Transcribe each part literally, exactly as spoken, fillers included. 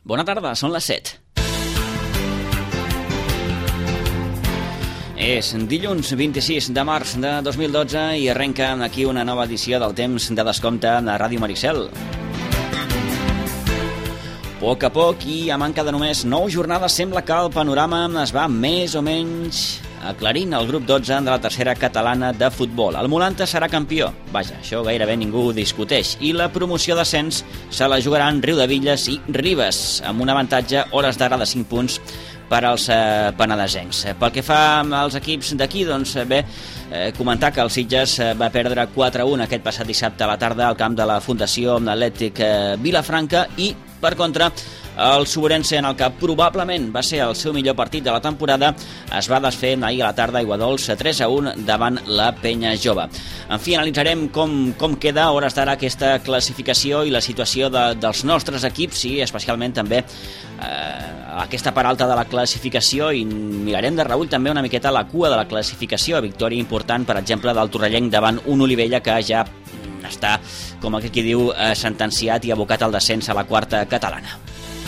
Bona tarda, són les set. És dilluns vint-i-sis de març de dos mil dotze i arrenca aquí una nova edició del Temps de Descompte a Ràdio Maricel. A poc a poc i a manca de només nou jornades sembla que el panorama es va més o menys aclarint el grup dotze de la tercera catalana de futbol. El Molanta serà campió. Vaja, això gairebé ningú ho discuteix. I la promoció d'ascens se la jugaran Riudebitlles i Ribes, amb un avantatge hores d'ara de cinc punts per als eh, penedesencs. Pel que fa als equips d'aquí, doncs bé, eh, comentar que el Sitges eh, va perdre quatre a un aquest passat dissabte a la tarda al camp de la Fundació Atlètic eh, Vilafranca i, per contra, el Suburense, en el que probablement va ser el seu millor partit de la temporada, es va desfer ahir a la tarda a Aiguadols tres a un davant la Penya Jove. En fi, analitzarem com, com queda a hores d'ara aquesta classificació i la situació de, dels nostres equips i especialment també eh, aquesta part alta de la classificació, i mirarem de reüll també una miqueta la cua de la classificació. Victòria important, per exemple, del Torrellenc davant un Olivella que ja està, com aquí diu, eh, sentenciat i abocat al descens a la quarta catalana.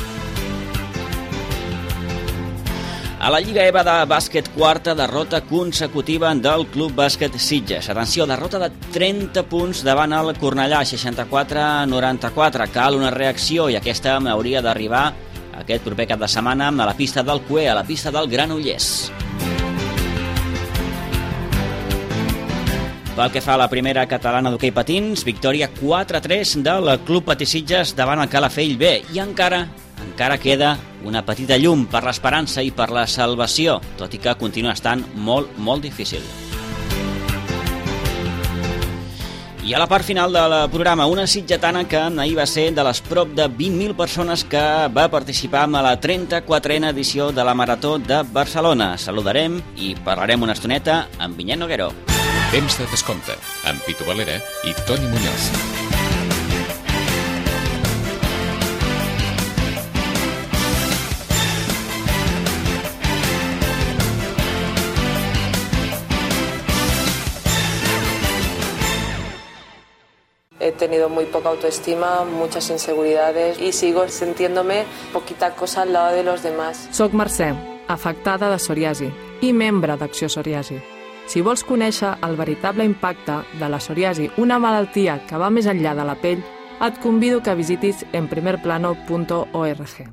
A la Lliga EVA de bàsquet, quarta derrota consecutiva del Club Bàsquet Sitges. Atenció, derrota de trenta punts davant el Cornellà, seixanta-quatre a noranta-quatre. Cal una reacció i aquesta hauria d'arribar aquest proper cap de setmana a la pista del Cué, a la pista del Granollers. Pel que fa a la primera catalana d'hoquei patins, victòria quatre a tres del Club Patí Sitges davant el Calafell B. I encara, encara queda una petita llum per l'esperança i per la salvació, tot i que continua estant molt, molt difícil. I a la part final del programa, una sitgetana que ahir va ser de les prop de vint mil persones que va participar en la trenta-quatrena edició de la Marató de Barcelona. Saludarem i parlarem una estoneta amb Vinyet Noguero. Temps de Descompte, amb Pitu Valera i Toni Muñoz. He tenido muy poca autoestima, muchas inseguridades y sigo sintiéndome poquita cosa al lado de los demás. Soc Mercè, afectada de psoriasi i membre d'Acció Psoriasi. Si vols conèixer el veritable impacte de la psoriasi, una malaltia que va més enllà de la pell, et convido que visitis en primer plano punt org.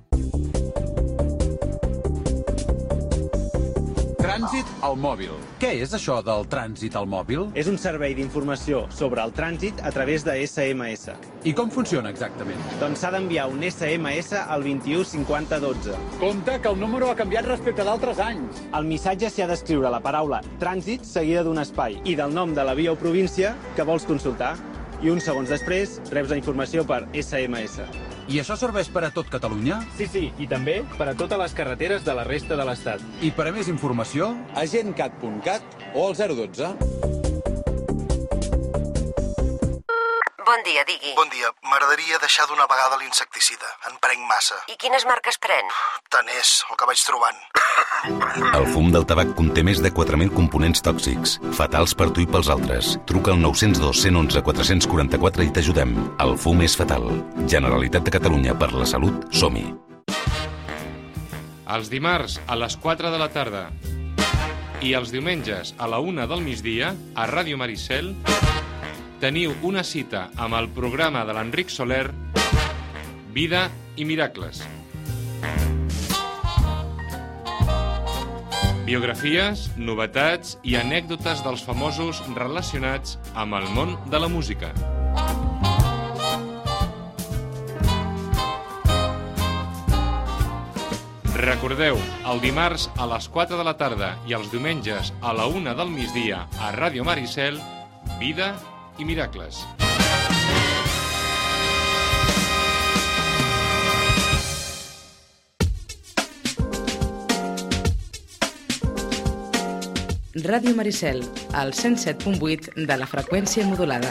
Trànsit al mòbil. Què és això del trànsit al mòbil? És un servei d'informació sobre el trànsit a través de esse eme esse. I com funciona exactament? Doncs s'ha d'enviar un esse eme esse al vint-i-u cinquanta dotze. Compte que el número ha canviat respecte d'altres anys. Al missatge s'hi ha d'escriure la paraula trànsit seguida d'un espai i del nom de la via o província que vols consultar. I uns segons després reps la informació per esse eme esse. I això serveix per a tot Catalunya? Sí, sí, i també per a totes les carreteres de la resta de l'Estat. I per a més informació? a gencat punt cat o al zero dotze. Bon dia, digui. Bon dia. M'agradaria deixar d'una vegada l'insecticida. En prenc massa. I quines marques pren? Tant és el que vaig trobant. El fum del tabac conté més de quatre mil components tòxics, fatals per tu i pels altres. Truca al nou zero dos, cent onze, quatre cents quaranta-quatre i t'ajudem. El fum és fatal. Generalitat de Catalunya, per la salut, som-hi. Els dimarts a les quatre de la tarda i els diumenges a la una del migdia a Ràdio Maricel teniu una cita amb el programa de l'Enric Soler, Vida i Miracles. Biografies, novetats i anècdotes dels famosos relacionats amb el món de la música. Recordeu, el dimarts a les quatre de la tarda i els diumenges a la una del migdia a Ràdio Maricel, Vida i Miracles. Ràdio Maricel, al cent set punt vuit de la freqüència modulada.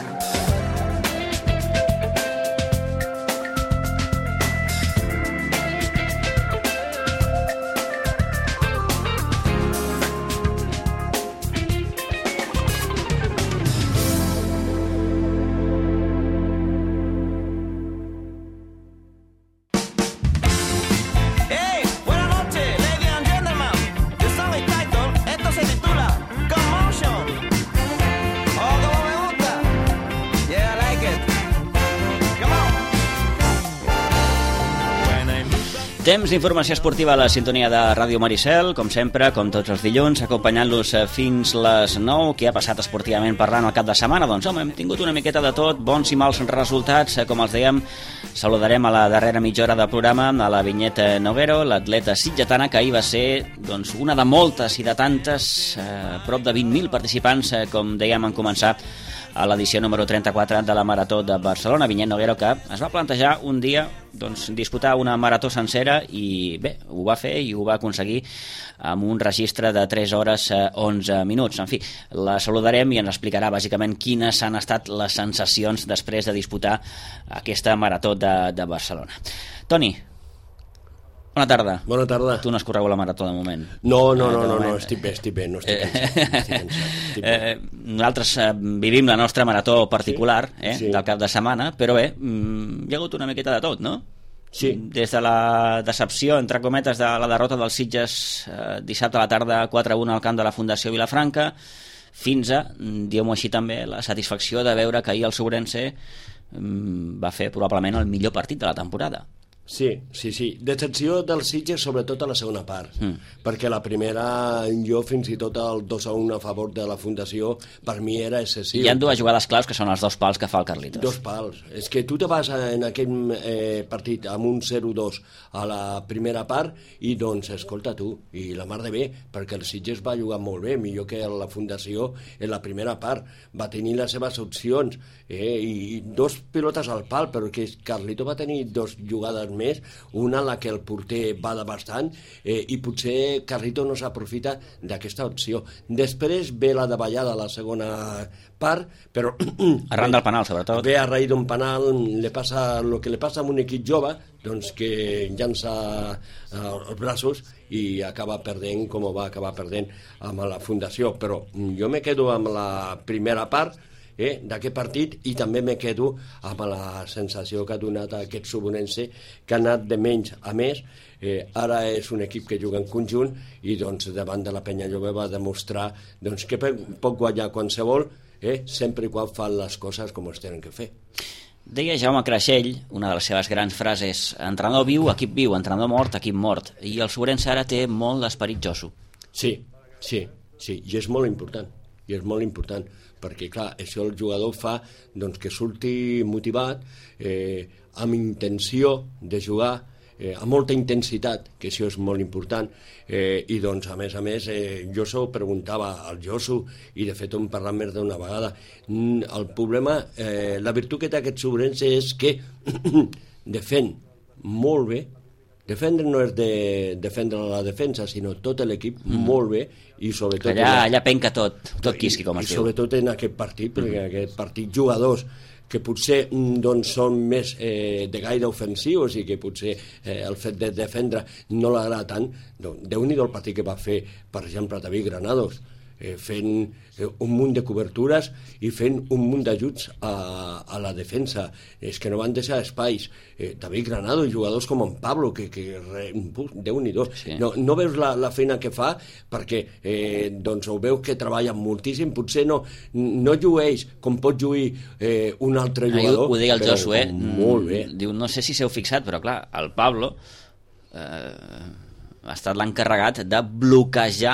Temps d'informació esportiva a la sintonia de Ràdio Maricel, com sempre, com tots els dilluns, acompanyant-los fins les nou. Què ha passat esportivament parlant al cap de setmana? Doncs home, hem tingut una miqueta de tot, bons i mals resultats. Com els dèiem, saludarem a la darrera mitja hora del programa a la Vinyet Noguero, l'atleta sitgetana, que ahir va ser doncs, una de moltes i de tantes, eh, prop de vint mil participants, eh, com dèiem en començar a l'edició número trenta-quatre de la Marató de Barcelona. Vinyet Noguero, que es va plantejar un dia doncs, disputar una marató sencera i bé, ho va fer i ho va aconseguir amb un registre de tres hores onze minuts. En fi, la saludarem i ens explicarà bàsicament quines han estat les sensacions després de disputar aquesta Marató de, de Barcelona. Toni, bona tarda. Bona tarda. Tu no has corregut la marató de moment. No, no, no, no, no, estic bé, estic bé, no estic cansat. Estic cansat estic bé. Eh, nosaltres eh, vivim la nostra marató particular, eh, sí. del cap de setmana, però bé, mm, hi ha hagut una miqueta de tot, no? Sí. Des de la decepció, entre cometes, de la derrota dels Sitges eh, dissabte a la tarda quatre a u al camp de la Fundació Vilafranca, fins a, diguem-ho així també, la satisfacció de veure que ahir el Sobrense mm, va fer probablement el millor partit de la temporada. Sí, sí, sí. Decepció dels Sitges, sobretot a la segona part, mm. perquè la primera, jo fins i tot el dos a un a favor de la Fundació, per mi era excessiu. Hi ha dues jugades claus que són els dos pals que fa el Carlitos. Dos pals. És que tu te vas en aquell eh, partit amb un zero dos a la primera part i doncs, escolta tu, i la mar de bé, perquè el Sitges va jugar molt bé, millor que la Fundació en la primera part. Va tenir les seves opcions eh, i dos pilotes al pal, però que Carlito va tenir dos jugades més, una en la que el porter va de bastant eh, i potser Carrito no s'aprofita d'aquesta opció. Després ve la davallada a la segona part, però arran del penal, sobretot. Ve a raïs d'un penal, le passa el que li passa a un equip jove, doncs que llança eh, els braços i acaba perdent com va acabar perdent amb la Fundació. Però jo me quedo amb la primera part Eh, d'aquest partit i també me quedo amb la sensació que ha donat aquest Sobonense, que ha anat de menys a més. Eh, ara és un equip que juga en conjunt i doncs davant de la Penya Jove va demostrar doncs, que pot guanyar qualsevol eh, sempre i quan fan les coses com es tenen que fer. Deia Jaume Creixell, una de les seves grans frases: entrenador viu, equip viu, entrenador mort, equip mort. I el Sobonense ara té molt d'esperit josso. Sí, sí, sí, i és molt important, i és molt important, perquè clar, això el jugador fa doncs, que surti motivat, eh, amb intenció de jugar, eh, amb molta intensitat, que això és molt important, eh, i doncs a més a més eh, Josu preguntava al Josu, i de fet hem parlat més d'una vegada, el problema, eh, la virtut que té aquest Sobrense és que defèn molt bé. Defendre no és de defendre la defensa, sinó tot l'equip mm. molt bé, i sobretot allà, en... allà penca tot, tot quisqui, com es i diu. Sobretot en aquest partit, perquè mm. en aquest partit jugadors que potser doncs, són més eh, de gaire ofensius i que potser eh, el fet de defendre no l'agrada tant, doncs, Déu-n'hi-do el partit que va fer, per exemple, David Granados, eh, fent eh, un munt de cobertures i fent un munt d'ajuts a, a la defensa. És que no van deixar espais. Eh, David Granado i jugadors com en Pablo, que, que re, Déu-n'hi-do. Sí. No, no veus la, la feina que fa perquè eh, doncs ho veus que treballa moltíssim. Potser no, no llueix com pot lluir eh, un altre jugador. Ho, ho deia el Josu, eh? Molt bé. Diu, no sé si s'heu fixat, però clar, el Pablo eh, ha estat l'encarregat de bloquejar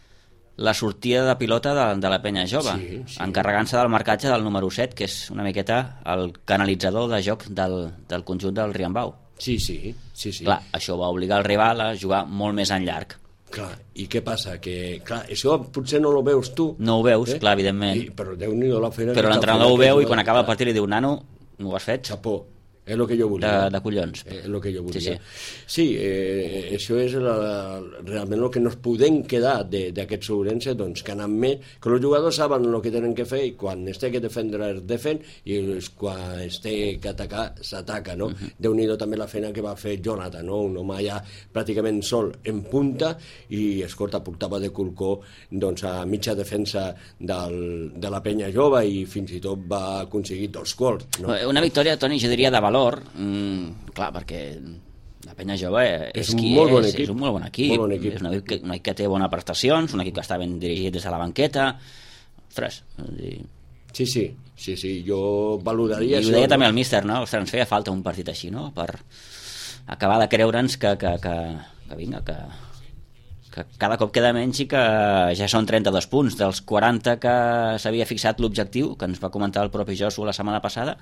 la sortida de pilota de, de la Penya Jove, sí, sí. encarregant-se del marcatge del número set, que és una miqueta el canalitzador de joc del, del conjunt del Riambau. Sí, sí, sí, sí. Clar, això va obligar el rival a jugar molt més en llarg. Clar, i què passa? Que, clar, això potser no ho veus tu. No ho veus, eh? Clar, evidentment. I, però Déu-n'hi-do la feina. Però l'entrenador ho veu i quan acaba el partit li diu, nano, no ho has fet? Chapó. És el que jo volia. De, de collons. És el que jo volia. Sí, sí. sí eh, això és la, realment el que nos podem quedar d'aquest Sobrense, doncs que anant més, que els jugadors saben el que tenen que fer i quan es té que defendre es defen i quan es té que atacar s'ataca, no? Uh-huh. Déu-n'hi-do també la feina que va fer Jonathan, no? Un home allà pràcticament sol en punta i, escolta, portava de colcó doncs, a mitja defensa del, de la Penya Jove i fins i tot va aconseguir dos gols, no? Una victòria, Toni, jo diria de valor. Mm, clar, perquè la Penya Jove és, és, un qui molt és, bon equip. és un molt bon equip, molt bon equip. És un equip, que, un equip que té bones prestacions, un equip que està ben dirigit des de la banqueta. Ostres, dir... sí, sí, sí, sí, jo valoraria i ho deia no? també el míster, no? Ostres, ens feia falta un partit així, no? Per acabar de creure'ns que, que, que, que vinga, que, que cada cop queda menys i que ja són trenta-dos punts dels quaranta que s'havia fixat l'objectiu, que ens va comentar el propi Josu la setmana passada.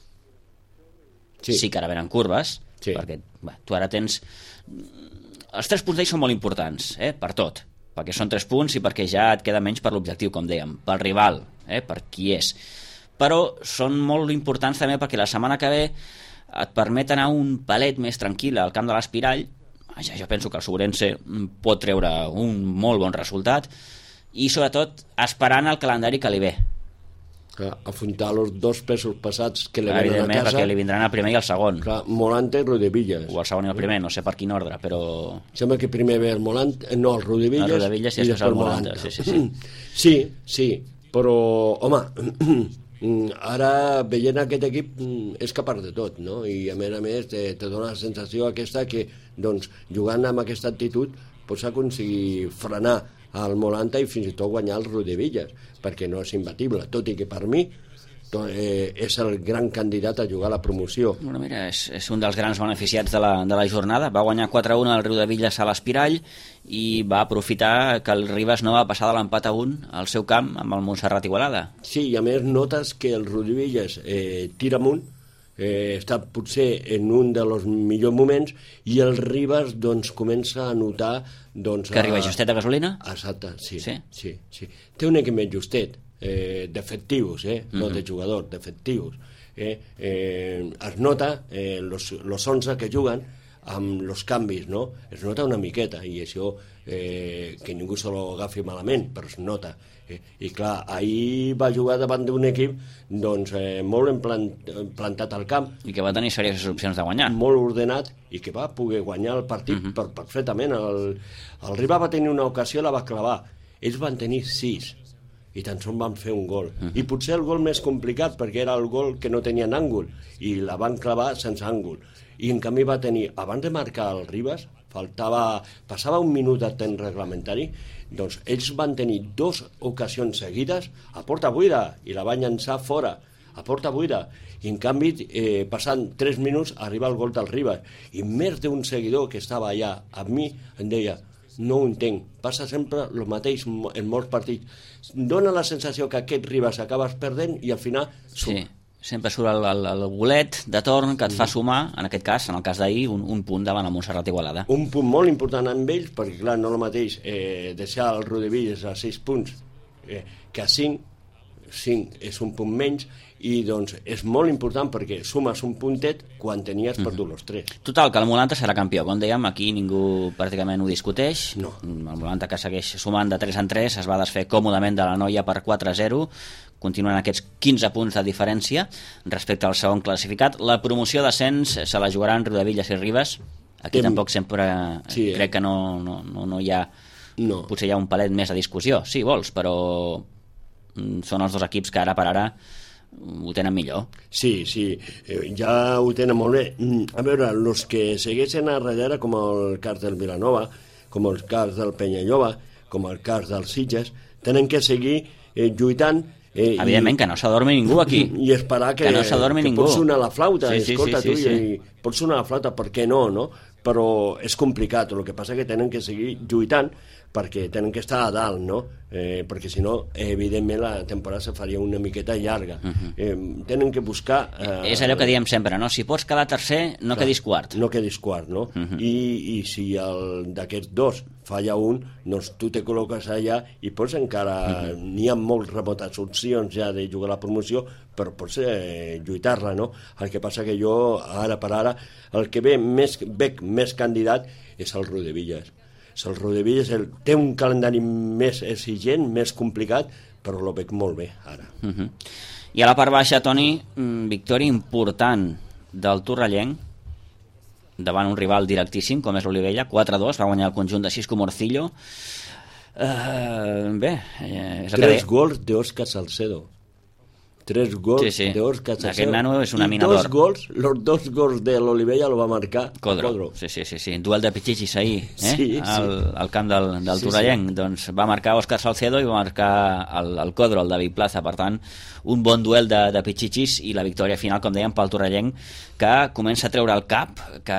Sí, sí que ara venen curves, sí. Perquè bé, tu ara tens... Els tres punts d'ells són molt importants, eh? Per tot, perquè són tres punts i perquè ja et queda menys per l'objectiu, com dèiem, pel rival, eh? Per qui és. Però són molt importants també perquè la setmana que ve et permet anar un palet més tranquil al camp de l'Espirall. Ja, jo penso que el Sobrense pot treure un molt bon resultat i sobretot esperant el calendari que li ve. Clar, afrontar els dos pesos passats que li Clar, venen a casa, perquè li vindran el primer i el segon. Clar, Molante i Rodevillas, o el segon i el primer, no sé per quin ordre, però sembla que primer ve el Molante, no, el Rodevillas, el Rodevillas i, i després el Molante. Sí, sí, sí. sí, sí, però home, ara veient aquest equip és capaç de tot, no? I a més a més te, te dona la sensació aquesta que doncs, jugant amb aquesta actitud pots aconseguir frenar al Molanta i fins i tot guanyar el Rodevillas, perquè no és imbatible, tot i que per mi to, eh, és el gran candidat a jugar a la promoció. Bueno, mira, és, és un dels grans beneficiats de la, de la jornada. Va guanyar quatre a un al Rodevillas a l'Espirall i va aprofitar que el Ribas no va passar de l'empat a un al seu camp amb el Montserrat Igualada. Sí, i a més notes que el Rodevillas eh, tira amunt, eh, està potser en un dels millors moments i el Ribas doncs, comença a notar doncs, que arriba justet de gasolina? Exacte, sí, sí? Sí, sí. Té un equip més justet, eh, d'efectius, eh? No uh-huh. de jugadors, d'efectius. Eh? Eh, es nota eh, los, los onze que juguen amb els canvis, no? Es nota una miqueta i això eh, que ningú se lo agafi malament, però es nota. Eh? I clar, ahir va jugar davant d'un equip doncs, eh, molt emplant, plantat al camp. I que va tenir serioses opcions de guanyar. Molt ordenat i que va poder guanyar el partit uh-huh. per, perfectament. El, el Riba va tenir una ocasió, la va clavar. Ells van tenir sis i tan sols van fer un gol. Uh-huh. I potser el gol més complicat perquè era el gol que no tenien àngul i la van clavar sense àngul. I en canvi va tenir, abans de marcar el Ribas, faltava, passava un minut de temps reglamentari, doncs ells van tenir dues ocasions seguides a porta buida i la van llançar fora, a porta buida. I en canvi, eh, passant tres minuts, arriba el gol del Ribas. I més d'un seguidor que estava allà amb mi em deia, no ho entenc, passa sempre el mateix en molts partits. Dóna la sensació que aquest Ribas acabes perdent i al final... Sí. Sempre surt el, el, el bolet de torn que et fa sumar, en aquest cas, en el cas d'ahir, un, un punt davant el Montserrat Igualada. Un punt molt important amb ells, perquè clar, no el mateix eh, deixar el Rodevillas a sis punts eh, que a cinc, cinc és un punt menys, i doncs és molt important perquè sumes un puntet quan tenies perdut els tres. Total, que el Molanta serà campió. Com dèiem, aquí ningú pràcticament ho discuteix. No. El Molanta, que segueix sumant de tres en tres, es va desfer còmodament de la Noia per quatre a zero, continuen aquests quinze punts de diferència respecte al segon classificat. La promoció d'ascens se la jugaran Rodevillas i Ribas. Aquí Tem... tampoc sempre sí, eh? crec que no, no, no, no hi ha... No. Potser hi ha un palet més a discussió, si vols, però són els dos equips que ara per ara ho tenen millor. Sí, sí, ja ho tenen molt bé. A veure, els que segueixen a darrere, com el cas del Vilanova, com el cas del Penyalloba, com el cas dels Sitges, tenen que seguir eh, lluitant. Eh, Evidentment, i, que no s'adormi ningú aquí. I esperar que, que no s'adormi ningú. Pot sonar la flauta, sí, sí, escolta, sí, sí, tu, sí. I pot sonar la flauta, per què no, no? Però és complicat, el que passa que tenen que seguir lluitant perquè tenen que estar a dalt, no? Eh, perquè si no, evidentment la temporada se faria una miqueta llarga. Uh-huh. eh, tenen que buscar... Eh, és allò que diem sempre, no? Si pots quedar tercer, no clar, quedis quart. No quedis quart, no? Uh-huh. I, I si d'aquests dos falla un, doncs tu te col·loques allà i pots encara... Uh-huh. N'hi ha molt remotes opcions ja de jugar a la promoció, però pots eh, lluitar-la, no? El que passa que jo, ara per ara, el que ve més, veig més candidat és el Rodevillas. El Rodevillas el, té un calendari més exigent, més complicat, però el veig molt bé ara. Uh-huh. I a la part baixa, Toni, victòria important del Torrellenc davant un rival directíssim com és l'Olivella, quatre a dos, va guanyar el conjunt de Xisco Morcillo. Uh, bé, eh, és tres gols d'Òscar Salcedo. tres gols sí, sí. de Òscar Salcedo. Aquest nano és una I mina dos d'or. gols, los dos gols de l'Olivella lo va marcar Codro. Codro. Sí, sí, sí, sí. Duel de pitxitxis ahir, eh? Sí, sí. Al, al camp del, del Sí, Torrellenc. sí. Doncs va marcar Òscar Salcedo i va marcar el, el Codro, el David Plaza. Per tant, un bon duel de, de pitxitxis i la victòria final, com dèiem, pel Torrellenc, que comença a treure el cap, que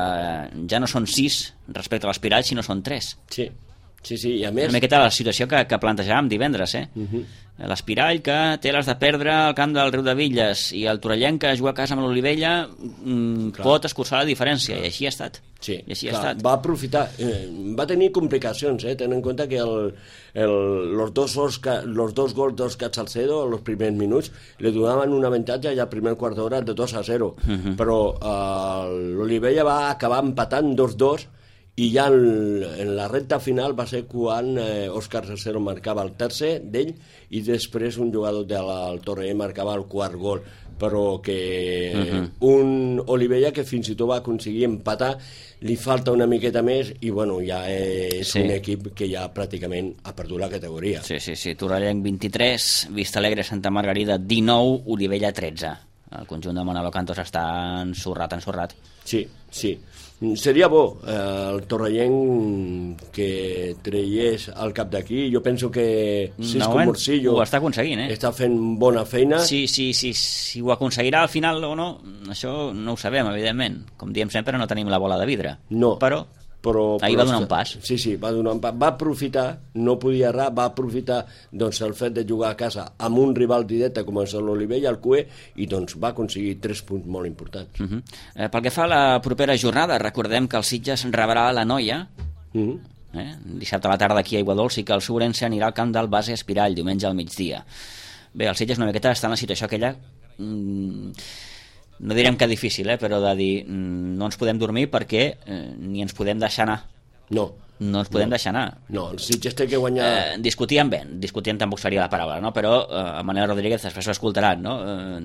ja no són sis respecte a l'Espirall, sinó són tres. Sí. Sí, sí, i a més... Una miqueta la situació que, que plantejàvem divendres, eh? Uh -huh. L'Espirall, que té les de perdre al camp del Riu de Villes, i el Torrellenc, que juga a casa amb l'Olivella, mm, pot escurçar la diferència, clar. I així ha estat. Sí, I així clar, ha estat. va aprofitar, eh, va tenir complicacions, eh? Tenint en compte que el, el, los, dos Oscar, los dos gols d'Òscar Salcedo en els primers minuts li donaven un avantatge ja al primer quart d'hora de dos a zero, uh -huh. però eh, l'Olivella va acabar empatant dos dos i ja en, en la recta final va ser quan eh, Òscar Salcedo marcava el tercer d'ell i després un jugador del Torrellenc marcava el quart gol, però que uh-huh. un Olivella que fins i tot va aconseguir empatar, li falta una miqueta més i bueno, ja és sí. un equip que ja pràcticament ha perdut la categoria. Sí, sí, sí. Torrellenc vint-i-tres, Vista Alegre, Santa Margarida dinou, Olivella tretze. El conjunt de Manolo Cantos està ensorrat, ensorrat. Sí, sí. Seria bo eh, el Torrellenc que traiés al cap d'aquí. Jo penso que Cisco no, Morcillo ho està aconseguint, eh? està fent bona feina. Sí, sí, sí, si ho aconseguirà al final o no, això no ho sabem, evidentment. Com diem sempre, no tenim la bola de vidre. No. Però... Però, ahir però va donar un pas. Sí, sí, va donar un pas. Va aprofitar, no podia errar, va aprofitar doncs, el fet de jugar a casa amb un rival directe com és l'Olivella, el C U E, i doncs va aconseguir tres punts molt importants. Uh -huh. eh, pel que fa a la propera jornada, recordem que el Sitges rebrà la Noia, uh -huh. eh? dissabte a la tarda aquí a Aiguadols, i que el Sobrense anirà al camp del Base Espirall diumenge al migdia. Bé, el Sitges una miqueta està en la situació aquella... Mm, no direm que difícil, eh, però de dir no ens podem dormir perquè eh, ni ens podem deixar anar. No. No ens podem no. deixar anar. No, el Sitges té que guanyar... Eh, discutíem bé, discutíem tampoc seria la paraula, no? Però eh, Manel Rodríguez després ho escoltaran, no? Eh,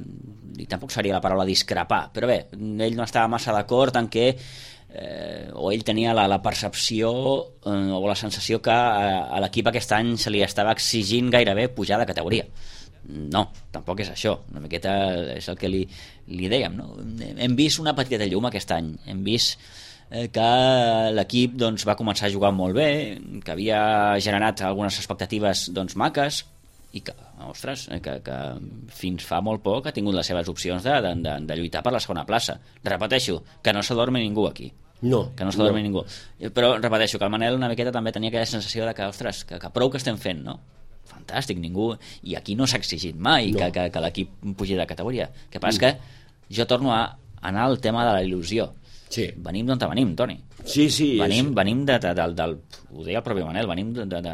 i tampoc seria la paraula discrepar, però bé, ell no estava massa d'acord en què eh, o ell tenia la, la percepció eh, o la sensació que a, a l'equip aquest any se li estava exigint gairebé pujar de categoria. No, tampoc és això. Una miqueta és el que li, li dèiem, no? Hem vist una petita llum aquest any. Hem vist eh, que l'equip doncs, va començar a jugar molt bé, que havia generat algunes expectatives doncs, maques, i que, ostres, eh, que, que fins fa molt poc ha tingut les seves opcions de, de, de, de lluitar per la segona plaça. Repeteixo, que no s'adormi ningú aquí. No. Que no s'adormi no. ningú. Però repeteixo, que el Manel una miqueta també tenia aquella sensació de que, ostres, que, que prou que estem fent, no? Fantàstic, ningú... I aquí no s'ha exigit mai no. que, que, que l'equip pugi de categoria. El que passa mm. que jo torno a anar al tema de la il·lusió. Sí. Venim d'on venim, Toni. Sí, sí. Venim, és... venim de, de, de, del... Ho deia el propi Manel, venim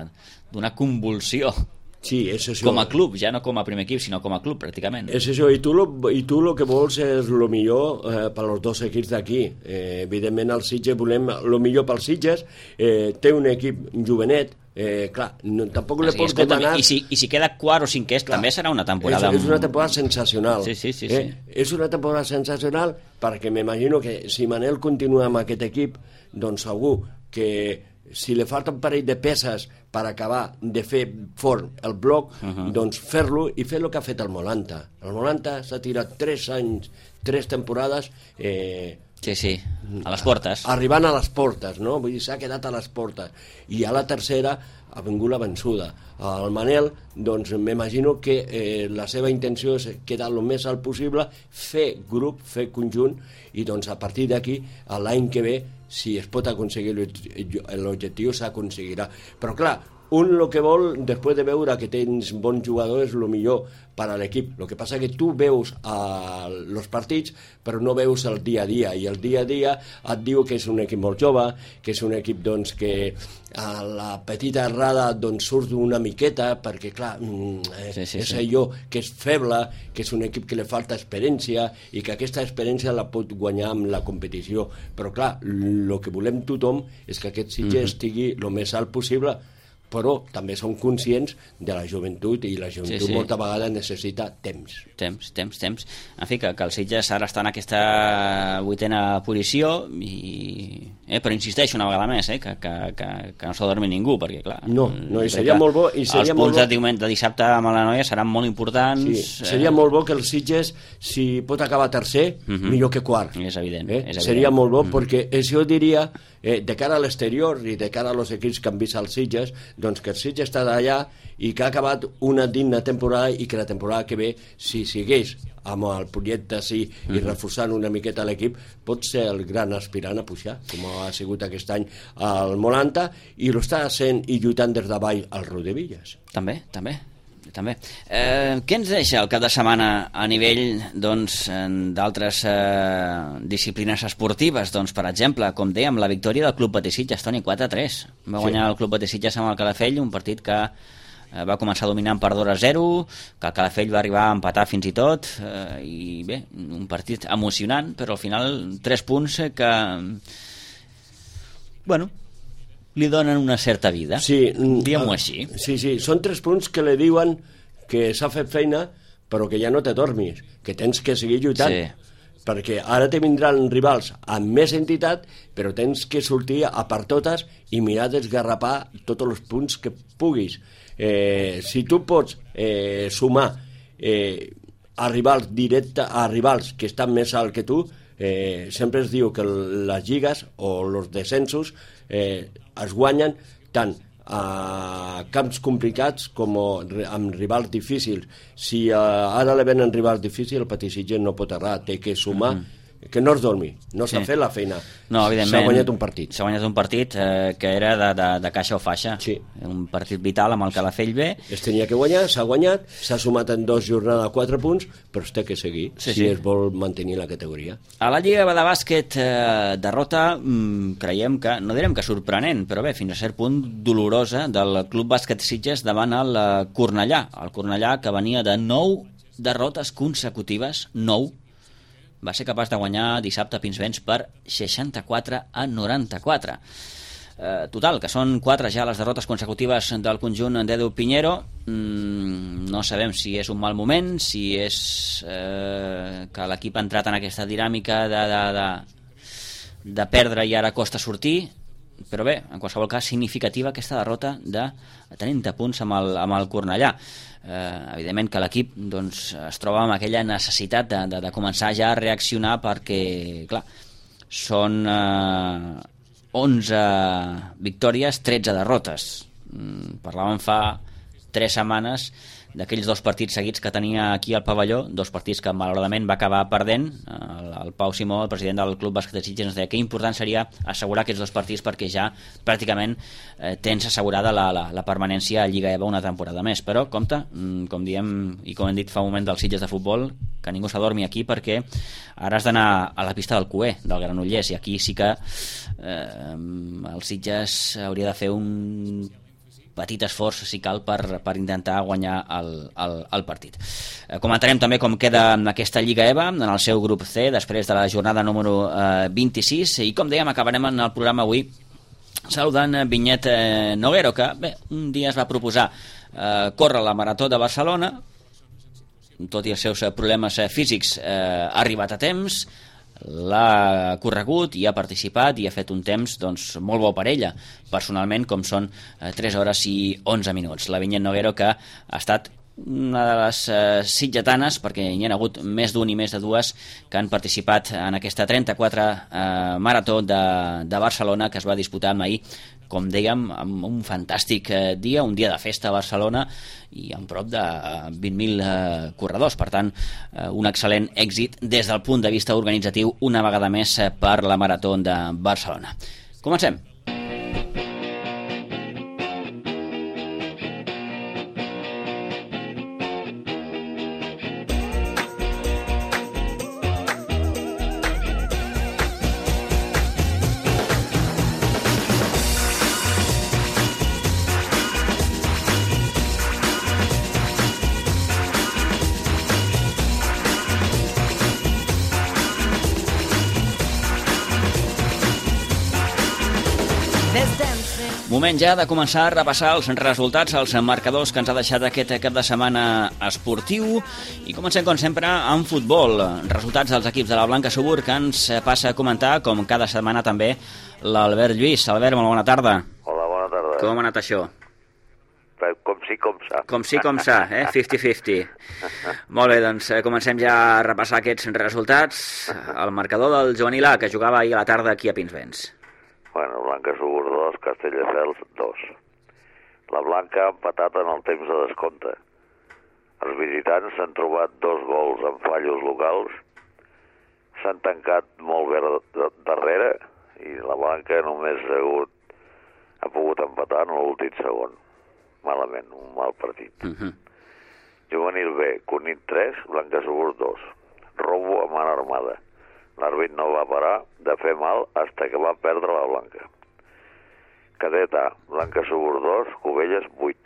d'una convulsió. Sí, és això. Com a club, ja no com a primer equip, sinó com a club, pràcticament. És això, i tu lo, i tu lo que vols és el millor eh, per als dos equips d'aquí. Eh, evidentment, el Sitges volem el millor pels Sitges. Eh, té un equip jovenet, eh, clar, no, tampoc le pots demanar... I si, I si queda quart o cinquè, clar, també serà una temporada... És, és una temporada sensacional. Sí, sí, sí, eh? sí. És una temporada sensacional perquè m'imagino que si Manel continua amb aquest equip, doncs segur que si li falta un parell de peces per acabar de fer fort el bloc, uh -huh. doncs fer-lo i fer el que ha fet el Molanta. El Molanta s'ha tirat tres anys, tres temporades... Eh, sí, sí, a les portes. Arribant a les portes, no? Vull dir, s'ha quedat a les portes. I a la tercera ha vingut la vençuda. El Manel, doncs m'imagino que eh, la seva intenció és quedar el més alt possible, fer grup, fer conjunt, i doncs a partir d'aquí, l'any que ve, si es pot aconseguir l'objectiu, s'aconseguirà. Però clar, un el que vol, després de veure que tens bons jugadors, el millor per a l'equip. El que passa que tu veus els partits, però no veus el dia a dia, i el dia a dia et diu que és un equip molt jove, que és un equip doncs, que a la petita errada doncs, surt una miqueta, perquè clar, eh, sí, sí, és sí. allò que és feble, que és un equip que li falta experiència, i que aquesta experiència la pot guanyar amb la competició. Però clar, el que volem tothom és que aquest Sitges mm-hmm. estigui el més alt possible. però també som conscients de la joventut i la joventut Sí, sí. molta vegada necessita temps. Temps, temps, temps. En fi, que, que el Sitges ara està en aquesta vuitena posició, i, eh, però insisteixo una vegada més, eh, que, que, que, que no s'adormi ningú, perquè clar... No, no, i seria molt bo... I seria els molt punts bo... de, diumenge, de dissabte amb la Noia seran molt importants. Sí, seria eh... molt bo que el Sitges, si pot acabar tercer, uh -huh. millor que quart. És evident. Eh? És evident. Seria molt bo, uh -huh. perquè això diria, eh, de cara a l'exterior i de cara als equips que han vist els Sitges, doncs que el Sitges està d'allà i que ha acabat una digna temporada i que la temporada que ve, si sigués amb el projecte sí, i Mhm. reforçant una miqueta l'equip, pot ser el gran aspirant a pujar, com ha sigut aquest any al Molanta, i l'està sent i lluitant des davall al Rodevillas. També, també. també. Eh, què ens deixa el cap de setmana a nivell doncs, d'altres eh, disciplines esportives? Doncs, per exemple, com dèiem, la victòria del Club Betis Sitges, Toni, quatre a tres. Va Sí. guanyar el Club Betis Sitges amb el Calafell, un partit que eh, va començar dominant per dos a zero, que el Calafell va arribar a empatar fins i tot, eh, i bé, un partit emocionant, però al final tres punts eh, que... Bueno, li donen una certa vida, sí, diguem-ho així. Sí, sí, són tres punts que li diuen que s'ha fet feina, però que ja no te dormis, que tens que seguir lluitant. Sí. Perquè ara te vindran rivals amb més entitat, però tens que sortir a per totes i mirar d'esgarrapar tots els punts que puguis. Eh, si tu pots eh, sumar eh, a rivals directe, a rivals que estan més alt que tu, eh, sempre es diu que les lligues o els descensos eh, es guanyen tant a camps complicats com amb rivals difícils. Si eh, ara le venen rivals difícils, el Betis Sitges no pot errar, té que sumar, mm-hmm. que no es dormi, no s'ha Sí. fet la feina. No, evidentment. S'ha guanyat un partit. S'ha guanyat un partit eh, que era de, de, de caixa o faixa. Sí. Un partit vital amb el Calafell B. Es tenia que guanyar, s'ha guanyat, s'ha sumat en dos jornades quatre punts, però es té que seguir Sí, si sí. es vol mantenir la categoria. A la Lliga de Bàsquet, eh, derrota, mm, creiem que, no direm que sorprenent, però bé, fins a cert punt dolorosa del Club Bàsquet Sitges davant el eh, Cornellà. El Cornellà, que venia de nou derrotes consecutives, nou, va ser capaç de guanyar dissabte a Pinsbens per seixanta-quatre a noranta-quatre. Eh, total, que són quatre ja les derrotes consecutives del conjunt d'Edu Piñero. Mm, no sabem si és un mal moment, si és eh, que l'equip ha entrat en aquesta dinàmica de, de, de, de perdre i ara costa sortir, però bé, en qualsevol cas significativa aquesta derrota de trenta punts amb el, amb el Cornellà. Eh, evidentment que l'equip doncs, es troba amb aquella necessitat de, de, de començar ja a reaccionar, perquè clar, són eh, onze victòries, tretze derrotes. Mm, parlàvem fa tres setmanes d'aquells dos partits seguits que tenia aquí al pavelló, dos partits que malauradament va acabar perdent. El, el Pau Simó, el president del Club Bàsquet de Sitges, ens deia que important seria assegurar aquests dos partits perquè ja pràcticament eh, tens assegurada la, la, la permanència a Lliga EVA una temporada més. Però compte, com diem i com hem dit fa un moment dels Sitges de futbol, que ningú s'adormi aquí, perquè ara has d'anar a la pista del Cué, del Granollers, i aquí sí que eh, el Sitges hauria de fer un petit esforç, si cal, per, per intentar guanyar el, el, el partit. Eh, comentarem també com queda aquesta Lliga EVA en el seu grup C, després de la jornada número eh, vint-i-sis, i com dèiem, acabarem en el programa avui saludant Vinyet eh, Noguero, que bé, un dia es va proposar eh, córrer la Marató de Barcelona, tot i els seus problemes eh, físics, eh, ha arribat a temps, l'ha corregut i ha participat i ha fet un temps doncs, molt bo per ella, personalment, com són eh, tres hores i onze minuts. La Vinyet Noguero, que ha estat una de les eh, sitgetanes, perquè hi ha hagut més d'un i més de dues que han participat en aquesta trenta-quatre eh, marató de, de Barcelona, que es va disputar ahir, com dèiem, amb un fantàstic eh, dia, un dia de festa a Barcelona i amb prop de vint mil eh, corredors. Per tant, eh, un excel·lent èxit des del punt de vista organitzatiu, una vegada més eh, per la Marató de Barcelona. Comencem. Moment ja de començar a repassar els resultats, els marcadors que ens ha deixat aquest cap de setmana esportiu. I comencem, com sempre, amb futbol. Resultats dels equips de la Blanca Subur que ens passa a comentar, com cada setmana també, l'Albert Lluís. Albert, molt bona tarda. Hola, bona tarda. Com ha anat això? Com sí, com sa. Com sí, com sa, eh? cinquanta cinquanta. Molt bé, doncs comencem ja a repassar aquests resultats. El marcador del Juvenil A, que jugava ahir a la tarda aquí a Pinsbens. Bueno, Blanca Subur dos, Castelldefels dos. La Blanca ha empatat en el temps de descompte. Els visitants s'han trobat dos gols en fallos locals, s'han tancat molt bé darrere i la Blanca només ha, hagut, ha pogut empatar en l'últim segon. Malament, un mal partit. Uh-huh. Juvenil B, Cunit tres, Blanca Subur dos. Robo a mà armada. L'àrbit no va parar de fer mal fins que va perdre la Blanca. Cadet A, Blanca Subur dos, Cubelles vuit.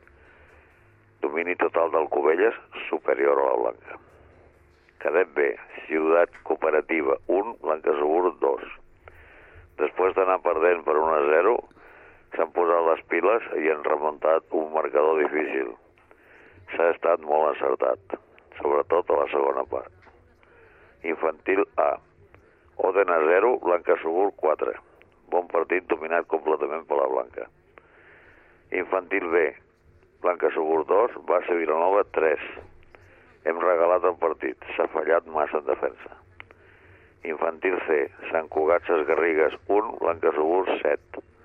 Domini total del Cubelles superior a la Blanca. Cadet B, Ciutat Cooperativa un, Blanca Subur dos. Després d'anar perdent per un a zero, s'han posat les piles i han remuntat un marcador difícil. S'ha estat molt encertat, sobretot a la segona part. Infantil A, Oden a zero, Blanca Subur quatre. Bon partit dominat completament per la Blanca. Infantil B, Blanca Subur dos, Base Vilanova tres. Hem regalat el partit, s'ha fallat massa en defensa. Infantil C, Sant Cugat Ses Garrigues un, Blanca Subur set.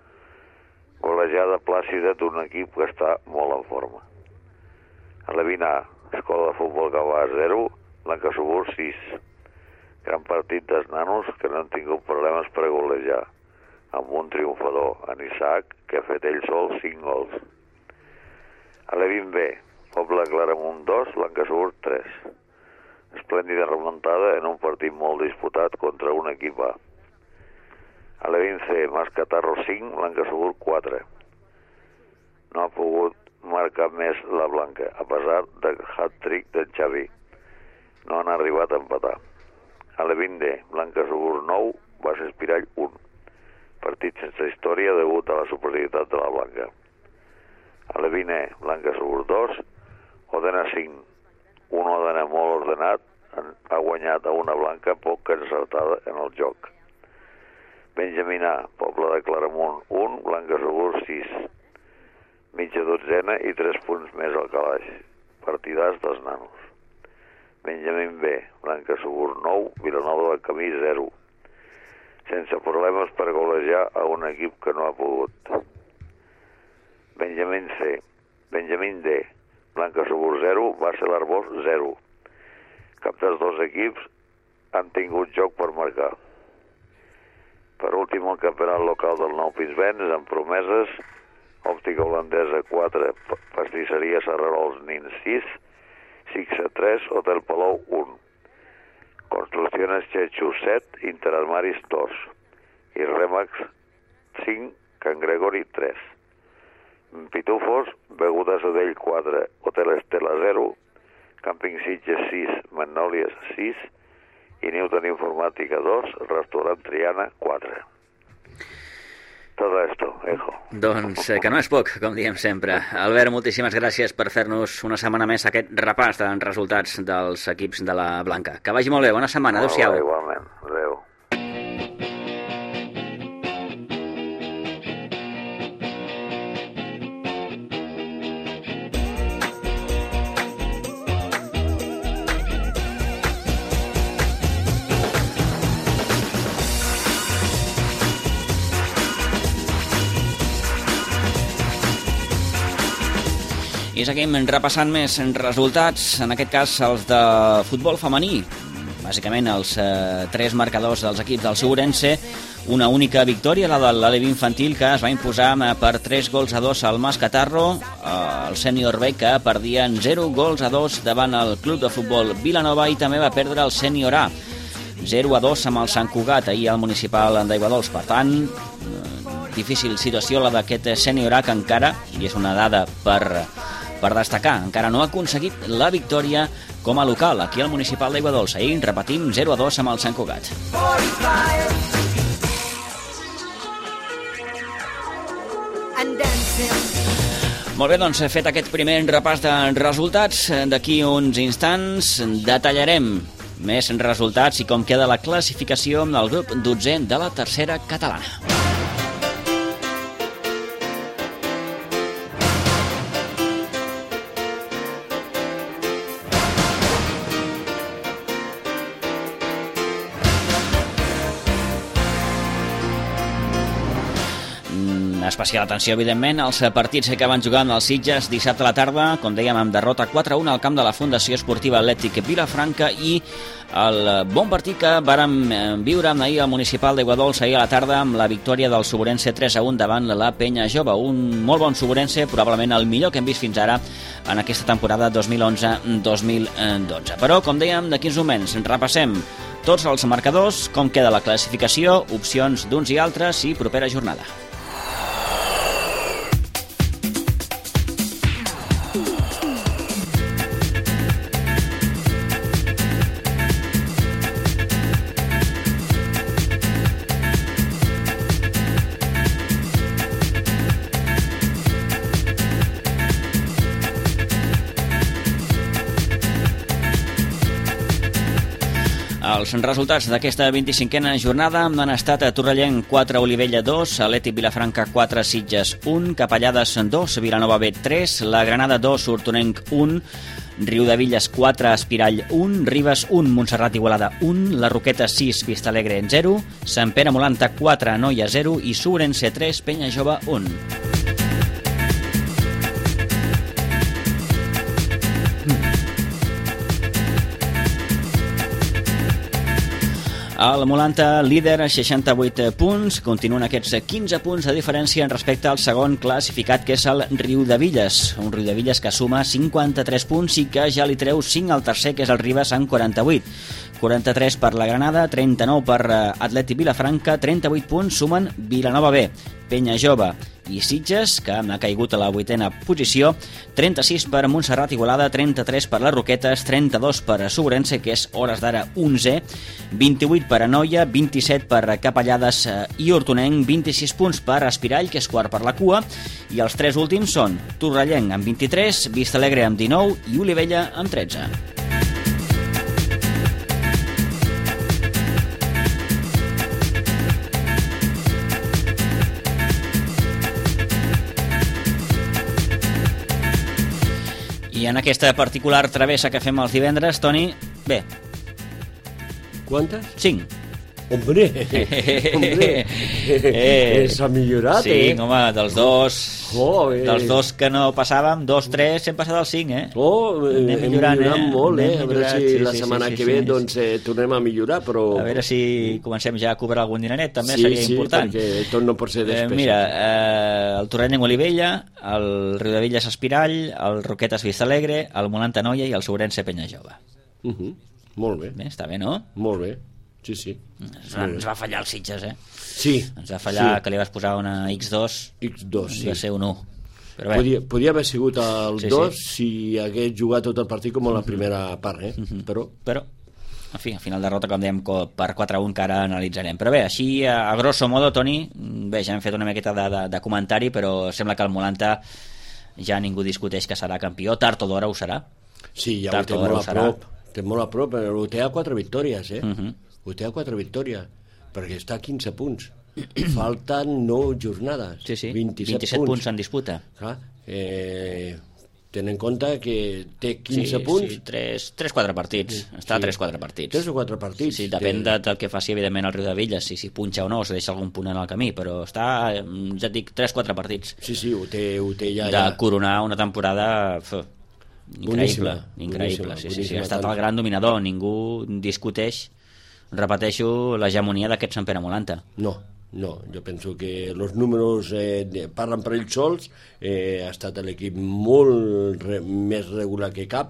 Golejada plàcida d'un equip que està molt en forma. Alevin A, Escola de Futbol Gavà zero, Blanca Subur sis. Gran partit dels nanos que no han tingut problemes per golejar, amb un triomfador, en Isaac, que ha fet ell sol cinc gols. Alevin B, Poble Claramunt dos, Blanca Subur tres. Esplèndida remuntada en un partit molt disputat contra un equip A. Alevin C, Mascatarro cinc, Blanca Subur quatre. No ha pogut marcar més la Blanca, a pesar del hat-trick del Xavi. No han arribat a empatar. Alevin D, Blanca Subur nou, Base Espirall un. Partit sense història degut a la superioritat de la Blanca. Alevin E, Blanca Subur dos, Odena cinc. Un Odena molt ordenat ha guanyat a una Blanca poc encertada en el joc. Benjamin A, Poble de Claramunt un, Blanca Subur sis. Mitja dotzena i tres punts més al calaix. Partidars dels nanos. Benjamin B, Blanca Subur nou, Vilanova del Camí zero. Sense problemes per golejar a un equip que no ha pogut. Benjamin C, Benjamin D, Blanca Subur zero, Base l'Arbós zero. Cap dels dos equips han tingut joc per marcar. Per últim, el campionat local del Nou Pinsbens, amb promeses, Òptica Holandesa quatre, Pastisseria Serrarols Nin sis, Sixa tres, Hotel Palou un. Construcciones Chechu set, Interarmaris dos. I Remax cinc, Can Gregori tres. Pitufos, Beguda Sodell quatre, Hotel Estela zero, Camping Sitges sis, Magnòlies sis, i Newton Informàtica dos, Restaurant Triana quatre. Todo esto, hijo. Doncs eh, que no és poc, com diem sempre. Albert, moltíssimes gràcies per fer-nos una setmana més aquest repàs de resultats dels equips de la Blanca. Que vagi molt bé, bona setmana, adéu-siau. Igualment, adéu. I seguim repassant més resultats, en aquest cas els de futbol femení. Bàsicament els eh, tres marcadors dels equips del Segurense, una única victòria, la de l'Alevi Infantil, que es va imposar per tres gols a dos al Mascatarro, eh, el Sènior B, que perdien zero gols a dos davant el Club de Futbol Vilanova, i també va perdre el Sènior A, zero a dos amb el Sant Cugat, ahir al municipal d'Aiguadols. Per tant, eh, difícil situació la d'aquest Sènior A, que encara, i és una dada per... per destacar, encara no ha aconseguit la victòria com a local aquí al municipal d'Aiguadols. Ahir, repetim, zero a dos amb el Sant Cugat. Molt bé, doncs fet aquest primer repàs de resultats, d'aquí uns instants detallarem més resultats i com queda la classificació del grup dotzè de la tercera catalana. Especial atenció, evidentment, als partits que van jugar amb els Sitges dissabte a la tarda, com dèiem, amb derrota quatre a un al camp de la Fundació Esportiva Atlètic Vilafranca i el bon partit que vàrem viure ahir al municipal d'Aiguadols ahir a la tarda amb la victòria del Soborense tres a un davant la Penya Jove. Un molt bon Soborense, probablement el millor que hem vist fins ara en aquesta temporada dos mil onze dos mil dotze. Però, com dèiem, d'aquí uns moments repassem tots els marcadors, com queda la classificació, opcions d'uns i altres i propera jornada. Els resultats d'aquesta vint-i-cinquena jornada han estat a Torrellenc quatre, Olivella dos, Atlètic Vilafranca quatre, Sitges un, Capellades dos, Vilanova B tres, la Granada dos, Hortonenc un, Riudevilles quatre, Espirall un, Ribes un, Montserrat Igualada un, La Roqueta sis, Vistalegre zero, Sant Pere Molanta quatre, Noia zero i Soborense tres, Penya Jove un. El Molanta, líder, seixanta-vuit punts. Continuen aquests quinze punts de diferència respecte al segon classificat, que és el Riudevilles. Un Riudevilles que suma cinquanta-tres punts i que ja li treu cinc al tercer, que és el Ribes, amb quaranta-vuit. quaranta-tres per la Granada, trenta-nou per Atlètic Vilafranca, trenta-vuit punts sumen Vilanova B, Penya Jove i Sitges, que ha caigut a la vuitena posició, trenta-sis per Montserrat Igualada, trenta-tres per les Roquetes, trenta-dos per Soborense, que és hores d'ara onzè, vint-i-vuit per Anoia, vint-i-set per Capellades i Hortonenc, vint-i-sis punts per Espirall, que és quart per la cua, i els tres últims són Torrellenc amb vint-i-tres, Vistalegre amb dinou i Olivella amb tretze. I en aquesta particular travessa que fem els divendres, Toni, bé. Quantes? Cinc. Hombre, hombre, eh, s'ha millorat, sí, eh? Sí, home, dels dos, oh, eh. dels dos que no passàvem, dos, tres, hem passat als cinc, eh? Oh, anem millorant, millorant eh? molt, eh? Anem a veure si sí, la sí, setmana sí, que sí, ve sí. doncs eh, tornem a millorar, però... A veure si comencem ja a cobrar algun dineret, també sí, seria sí, important. Sí, perquè tot no pot ser despesa. Eh, mira, eh, el Torrellenc Olivella, el Riudevilles Espirall, el Roquetes Vistalegre, el Molanta Noia i el Soborense Penya Jove. Uh -huh. Molt bé. Bé, està bé, no? Molt bé. Sí, sí. Ens va, ens va fallar els Sitges, eh? Sí. Ens va fallar sí. que li vas posar una ics dos. ics dos, sí. Va ser un u. Però bé. Podia, podia haver sigut el sí, dos sí. si hagués jugat tot el partit com a la primera part, eh? Uh-huh. Però... Però, en fi, al final derrota, com dèiem, per quatre a un, que ara analitzarem. Però bé, així, a, a grosso modo, Toni, bé, ja hem fet una miqueta de, de, de comentari, però sembla que el Molanta ja ningú discuteix que serà campió. Tard o d'hora ho serà. Sí, ja Tard ho té molt a prop. Té molt a prop, però ho té a quatre victòries, eh? Uh-huh. Ho té a quatre victòries, perquè està a quinze punts. Falten nou jornades. Sí, sí, vint-i-set, vint-i-set punts. punts en disputa. Clar, eh, ten en compte que té quinze sí, punts. Sí, tres quatre partits. Sí, està a tres quatre partits. tres o quatre partits. Sí, depèn de, del que faci, evidentment, el Riudevilles, si s'hi punxa o no, o si deixa algun punt en el camí, però està, ja et dic, tres quatre partits. Sí, sí, ho té, ho té ja. De ja. coronar una temporada... F, increïble, boníssima, increïble. boníssima, sí, sí, boníssima, sí, ha estat tant. el gran dominador, ningú discuteix, repeteixo, l'hegemonia d'aquest Sant Pere Molanta. No, no, jo penso que els números eh, parlen per ells sols, eh, ha estat l'equip molt re, més regular que cap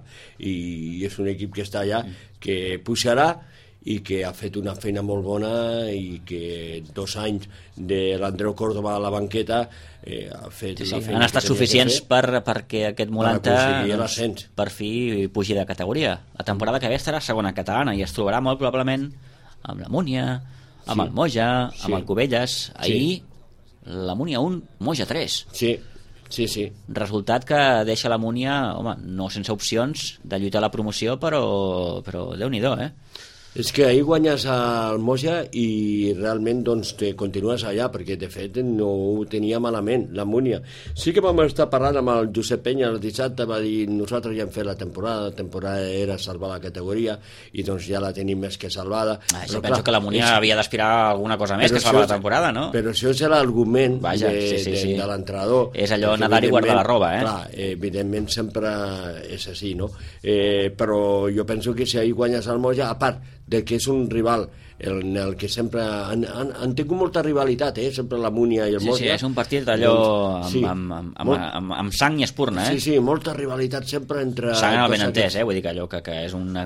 i és un equip que està allà, que pujarà i que ha fet una feina molt bona i que dos anys de l'Andreu Córdoba a la banqueta eh, ha fet sí, sí, la feina han estat suficients per, perquè aquest Molanta doncs, per fi pugi de categoria. La temporada que ve estarà segona catalana i es trobarà molt probablement amb la Múnia, amb sí. el Moja, amb sí. el Cubelles. Ahir sí. la Múnia un, Moja tres. Sí. Sí, sí. Resultat que deixa la Múnia, home, no sense opcions de lluitar a la promoció, però, però Déu-n'hi-do, eh? És que ahir guanyes al Moja i realment doncs, te continues allà, perquè de fet no ho tenia malament, la Múnia. Sí que vam estar parlant amb el Josep Penya el dissabte, va dir, nosaltres ja hem fet la temporada, la temporada era salvar la categoria i doncs ja la tenim més que salvada. Ah, jo penso clar, que la Múnia és... havia d'aspirar a alguna cosa més que salvar la temporada, no? Però això és l'argument de, sí, sí, sí. de, de l'entrenador. És allò nedar i guardar la roba, eh? Clar, evidentment sempre és així, no? Eh, però jo penso que si ahir guanyes al Moja, a part de que és un rival en el que sempre han, han, han tingut molta rivalitat, eh? Sempre la Múnia i el sí, Moja. Sí, és un partit d'allò doncs, sí, amb, amb, amb, molt, amb, amb sang i espurna, eh? Sí, sí, molta rivalitat sempre entre... Sang en el benentès, eh? Vull dir que allò que, que és un,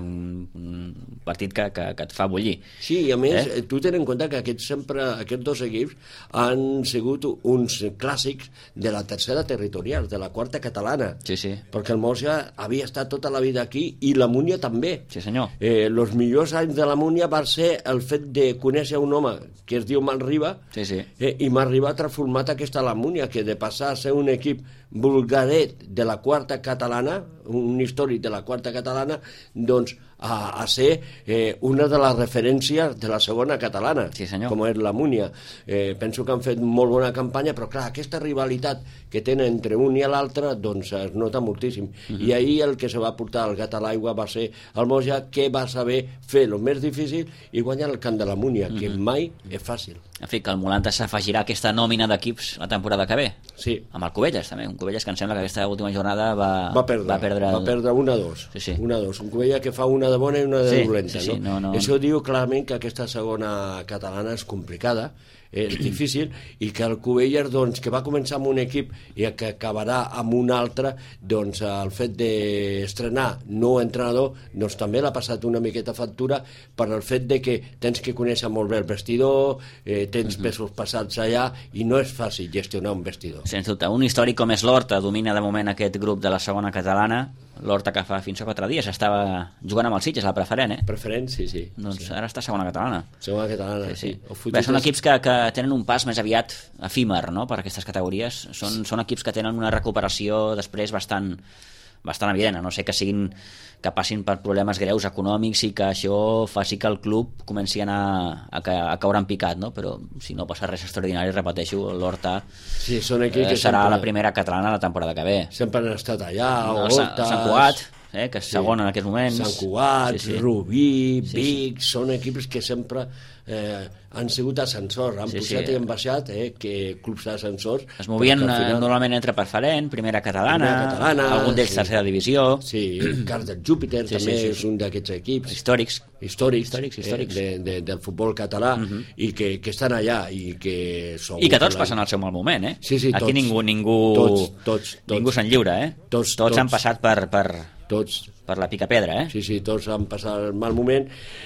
un partit que, que, que et fa bullir. Sí, i a més, eh? tu ten en compte que aquests, sempre, aquests dos equips han sigut uns clàssics de la tercera territorial, de la quarta catalana. Sí, sí. Perquè el Moja havia estat tota la vida aquí i la Múnia també. Sí, senyor. Eh, els millors anys de la Múnia va ser el fet de conèixer un home que es diu Manriba, sí, sí. Eh, i Manriba ha transformat aquesta la Múnia, que de passar a ser un equip vulgaret de la quarta catalana, un històric de la quarta catalana, doncs a, a ser eh, una de les referències de la segona catalana, sí, com és la Múnia. Eh, penso que han fet molt bona campanya, però clar, aquesta rivalitat que tenen entre un i l'altre doncs es nota moltíssim. Uh-huh. I ahir el que se va portar el gat a l'aigua va ser el Moja, que va saber fer el més difícil i guanyar el camp de la Múnia, uh-huh. que mai és fàcil. En fi, que el Molanta s'afegirà aquesta nòmina d'equips la temporada que ve. Sí. Amb el Cubelles, també. Un Cubelles que em sembla que aquesta última jornada va, va perdre, va perdre, el... va perdre una a dos. Sí, sí. Una a dos. Un Cubelles que fa una de bona i una de sí, dolenta. Sí, sí, no? No, no... Això diu clarament que aquesta segona catalana és complicada, és difícil, i que el Cubelles, doncs, que va començar amb un equip i que acabarà amb un altre, doncs el fet d'estrenar nou entrenador doncs també l'ha passat una miqueta factura per el fet de que tens que conèixer molt bé el vestidor, eh, tens uh-huh. pesos passats allà i no és fàcil gestionar un vestidor. Sens dubte, un històric com és l'Horta domina de moment aquest grup de la segona catalana. L'Horta que fa fins a quatre dies estava jugant amb el Sitges, la preferent, eh? Preferent, sí, sí. Doncs sí. Ara està segona catalana. Segona catalana, sí. sí. Bé, són equips que, que tenen un pas més aviat efímer, no?, per aquestes categories. Són, són equips que tenen una recuperació després bastant, bastant evident, a no sé que siguin que passin per problemes greus econòmics i que això faci que el club comenci a, anar, a, a caure en picat, no? Però si no passa res extraordinari, repeteixo, l'Horta sí, són eh, serà sempre, la primera catalana la temporada que ve. Sempre han estat allà, no, Horta, Sant Cugat, eh, que és sí. segon en aquests moments. Sant Cugat, sí, sí. Rubí, sí, Vic, sí. són equips que sempre eh, han sigut ascensors, han sí, pujat sí. i han baixat, eh, que clubs d'ascensors. Es movien final... normalment entre preferent, primera catalana, primera catalana algun d'ells sí. tercera divisió. Sí, Cars del Júpiter sí, també sí, sí. és un d'aquests equips. Històrics. Històrics, històrics, històrics. Eh, de, de, del futbol català uh-huh. i que, que estan allà i que... I que tots passen el seu mal moment, eh? Sí, sí, aquí tots, ningú ningú, tots, tots, tots. ningú se'n lliura, eh? Tots, tots, tots han passat per, per, tots. per la picapedra, eh? Sí, sí, tots han passat el mal moment.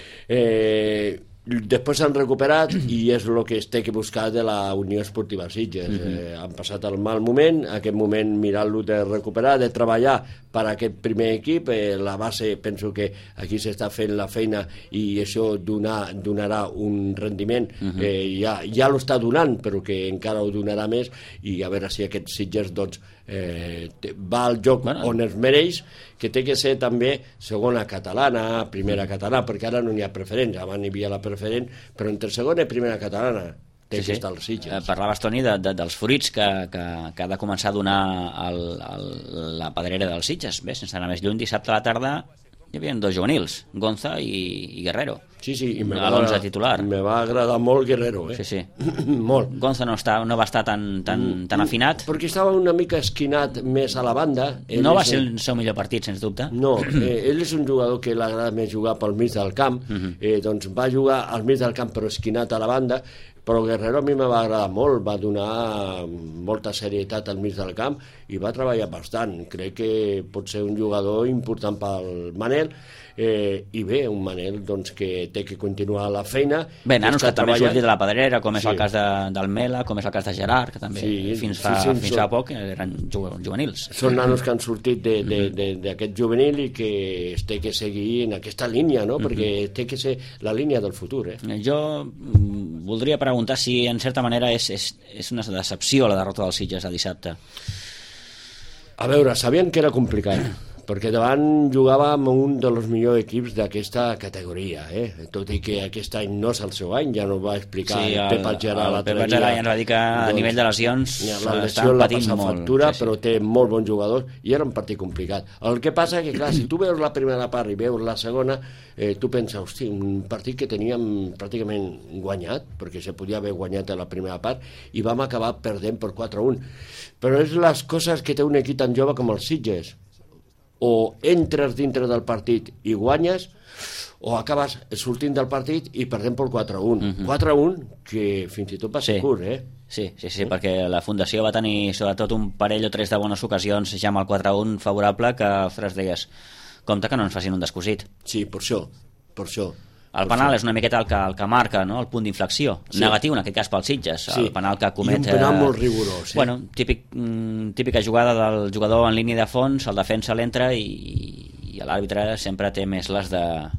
Eh... Després s'han recuperat i és el que es té que buscar de la Unió Esportiva Sitges. Mm-hmm. eh, han passat el mal moment, aquest moment mirar-lo de recuperar, de treballar per a aquest primer equip. Eh, la base, penso que aquí s'està fent la feina i això donar, donarà un rendiment. Mm-hmm. eh, ja, ja l'està donant, però que encara ho donarà més, i a veure si aquest Sitges doncs, eh, va al joc bueno. on es mereix, que té que ser també segona catalana, primera catalana, perquè ara no n'hi ha preferents, abans n'hi havia la preferent, però entre segona i primera catalana té sí, que sí. estar als Sitges. Eh, parlaves, Toni, de, de, dels fruits que, que, que ha de començar a donar el, el, la pedrera dels Sitges. Bé, sense anar més lluny, dissabte a la tarda hi havia dos juvenils, Gonza i, i Guerrero. Sí, sí, i me a l'onze titular. Me va agradar molt Guerrero, eh? Sí, sí. molt. Gonza no, està, no va estar tan, tan, tan afinat. Perquè estava una mica esquinat més a la banda. Ell no va ser el seu millor partit, sens dubte. No, eh, ell és un jugador que l'agrada més jugar pel mig del camp, uh-huh. eh, doncs va jugar al mig del camp però esquinat a la banda, però Guerrero a mi me va agradar molt, va donar molta serietat al mig del camp i va treballar bastant. Crec que pot ser un jugador important pel Manel, eh, i bé, un Manel doncs, que té que continuar la feina. Bé, nanos que també han sortit de la pedrera, com és sí. el cas de, del Mela, com és el cas de Gerard, que també sí, fins fa, sí, sí, fins fa poc eren juvenils. Són nanos que han sortit d'aquest juvenil i que es té que seguir en aquesta línia, no? Perquè uh-huh. té que ser la línia del futur. Eh? Jo voldria preguntar si en certa manera és, és, és una decepció la derrota dels Sitges de dissabte. A veure, sabien que era complicat, perquè davant jugava amb un dels millors equips d'aquesta categoria, eh? Tot i que aquest any no és el seu any, ja no va explicar sí, el, el Pep Algerà l'altre dia. El Pep Algerà ja ens va dir que a doncs, nivell de lesions la lesió l'ha passat factura, sí, sí. Però té molt bons jugadors i era un partit complicat. El que passa que, clar, si tu veus la primera part i veus la segona, eh, tu penses, hosti, un partit que teníem pràcticament guanyat, perquè se podia haver guanyat a la primera part, i vam acabar perdent per quatre a un. Però és les coses que té un equip tan jove com el Sitges. O entres dintre del partit i guanyes, o acabes sortint del partit i perdent per quatre a un. Uh-huh. quatre a un, que fins i tot va ser sí. curt, eh? Sí, sí, sí, sí, perquè la Fundació va tenir sobretot un parell o tres de bones ocasions ja amb el quatre a un favorable que, ostres, deies, compte que no ens facin un descosit. Sí, per això, per això. El penal és una miqueta el que, el que marca, no?, el punt d'inflexió. Sí. Negatiu, en aquest cas, pels Sitges. Sí. El penal que comet... I un penal molt rigorós. Sí. Bueno, típic, típica jugada del jugador en línia de fons, el defensa l'entra i, i l'àrbitre sempre té més les de,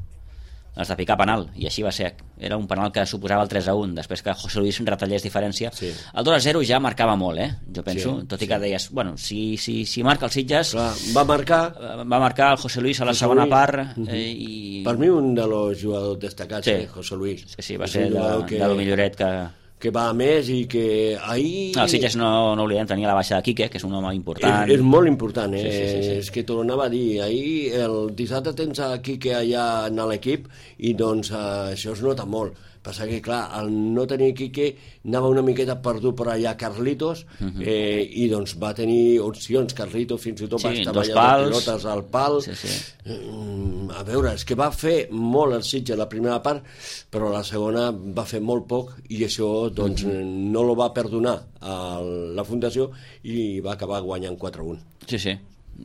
les de picar penal. I així va ser. Era un penal que suposava el tres a un. Després que José Luis retallés diferència. Sí. El dos a zero ja marcava molt, eh? Jo penso. Sí, tot i que sí. Deies, bueno, si, si, si marca el Sitges... Clar, va marcar... Va marcar el José Luis a la José segona Luis. part. Uh-huh. eh, i... Per mi un dels jugadors destacats, sí. eh, José Luis. Sí, sí, va ser de, que... de lo milloret que... que va a més i que ahir... El Sitges no, no oblidem, tenia la baixa de Quique, que és un home important. És, és molt important, eh? Sí, sí, sí, sí. És que t'ho anava a dir. Ahir, el dissabte tens a Quique allà en l'equip i doncs eh, això es nota molt. Passa que, clar, al no tenir Quique anava una miqueta perdut per allà Carlitos uh-huh. eh, i doncs va tenir opcions. Carlitos fins i tot sí, va estar ballant pilotes al pal. Sí, sí. Mm, a veure, és que va fer molt el Sitges la primera part, però la segona va fer molt poc i això doncs uh-huh. no lo va perdonar a la Fundació i va acabar guanyant quatre a un. Sí, sí.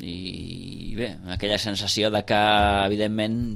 I bé, aquella sensació de que evidentment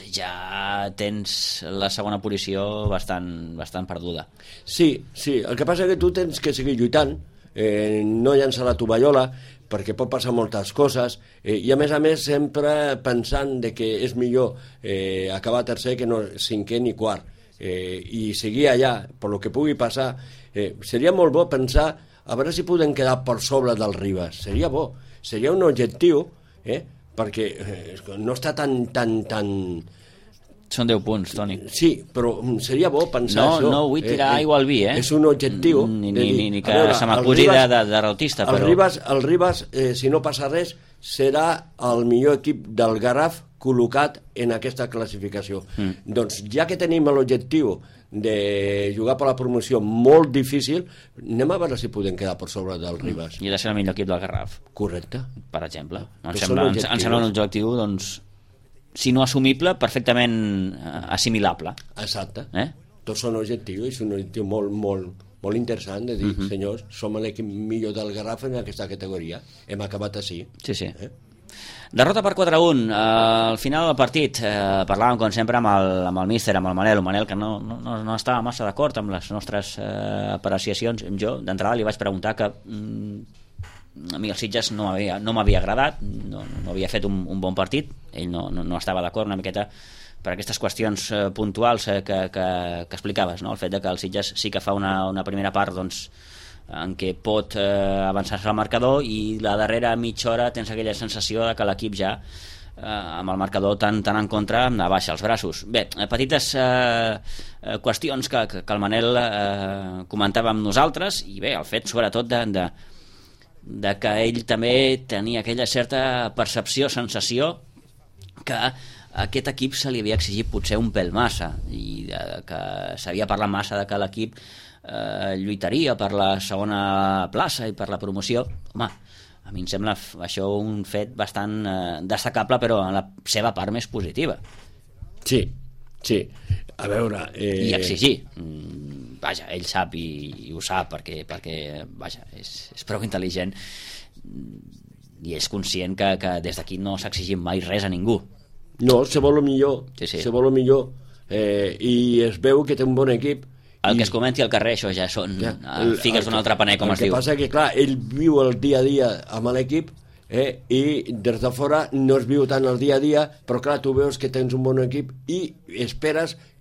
ja tens la segona posició bastant, bastant perduda. Sí, sí, el que passa és que tu tens que seguir lluitant, eh, no llançar la tovallola perquè pot passar moltes coses eh, i a més a més sempre pensant de que és millor eh, acabar tercer que no cinquè ni quart eh, i seguir allà per lo que pugui passar. Eh, seria molt bo pensar a veure si podem quedar per sobre del Ribas, seria bo. Seria un objectiu, eh? Perquè eh, no està tan, tan, tan... Són deu punts, Toni. Sí, però seria bo pensar no, això. No, vull tirar eh, aigua al vi, eh? És un objectiu. Ni, ni, ni, ni que veure, se m'acusi de, de, de rautista, però... El Ribas, el Ribas eh, si no passa res, serà el millor equip del Garraf col·locat en aquesta classificació. Mm. Doncs ja que tenim l'objectiu de jugar per la promoció molt difícil, anem a veure si podem quedar per sobre del Ribas. I ha de ser el millor equip del Garraf. Correcte. Per exemple. Em sembla, em, em sembla un objectiu, doncs, si no assumible, perfectament eh, assimilable. Exacte. Eh? Tots són objectius, és un objectiu molt, molt, molt interessant de dir, uh-huh. senyors, som l'equip millor del Garraf en aquesta categoria. Hem acabat així. Sí, sí. Eh? Derrota per quatre a un. Uh, al final del partit uh, parlàvem, com sempre, amb el, amb el míster, amb el Manel, un Manel que no, no, no estava massa d'acord amb les nostres uh, apreciacions. Jo, d'entrada, li vaig preguntar que mm, a mi el Sitges no m'havia no m'havia agradat, no, no havia fet un, un bon partit, ell no, no, no estava d'acord una miqueta per aquestes qüestions uh, puntuals uh, que, que, que explicaves, no? El fet de que el Sitges sí que fa una, una primera part, doncs, en què pot eh, avançar-se al marcador i la darrera mitja hora tens aquella sensació de que l'equip ja eh, amb el marcador tan, tan en contra abaixa els braços. Bé, petites eh, qüestions que, que, que el Manel eh, comentava amb nosaltres i bé, el fet sobretot de, de, de que ell també tenia aquella certa percepció, sensació que a aquest equip se li havia exigit potser un pèl massa i de, que s'havia parlat massa de que l'equip Eh, lluitaria per la segona plaça i per la promoció. Home, a mi em sembla això un fet bastant eh, destacable, però en la seva part més positiva. Sí, sí. A veure... Eh... I exigir. Mm, vaja, ell sap i, i ho sap perquè, perquè vaja, és, és prou intel·ligent i és conscient que, que des d'aquí no s'ha exigit mai res a ningú. No, se vol el millor. Sí, sí. Se vol el millor. Eh, I es veu que té un bon equip. El que es comenti al carrer, això ja són ja, el, figues d'un altre paner, com es diu. El que passa que, clar, ell viu el dia a dia amb l'equip eh, i des de fora no es viu tant el dia a dia, però clar, tu veus que tens un bon equip i esperes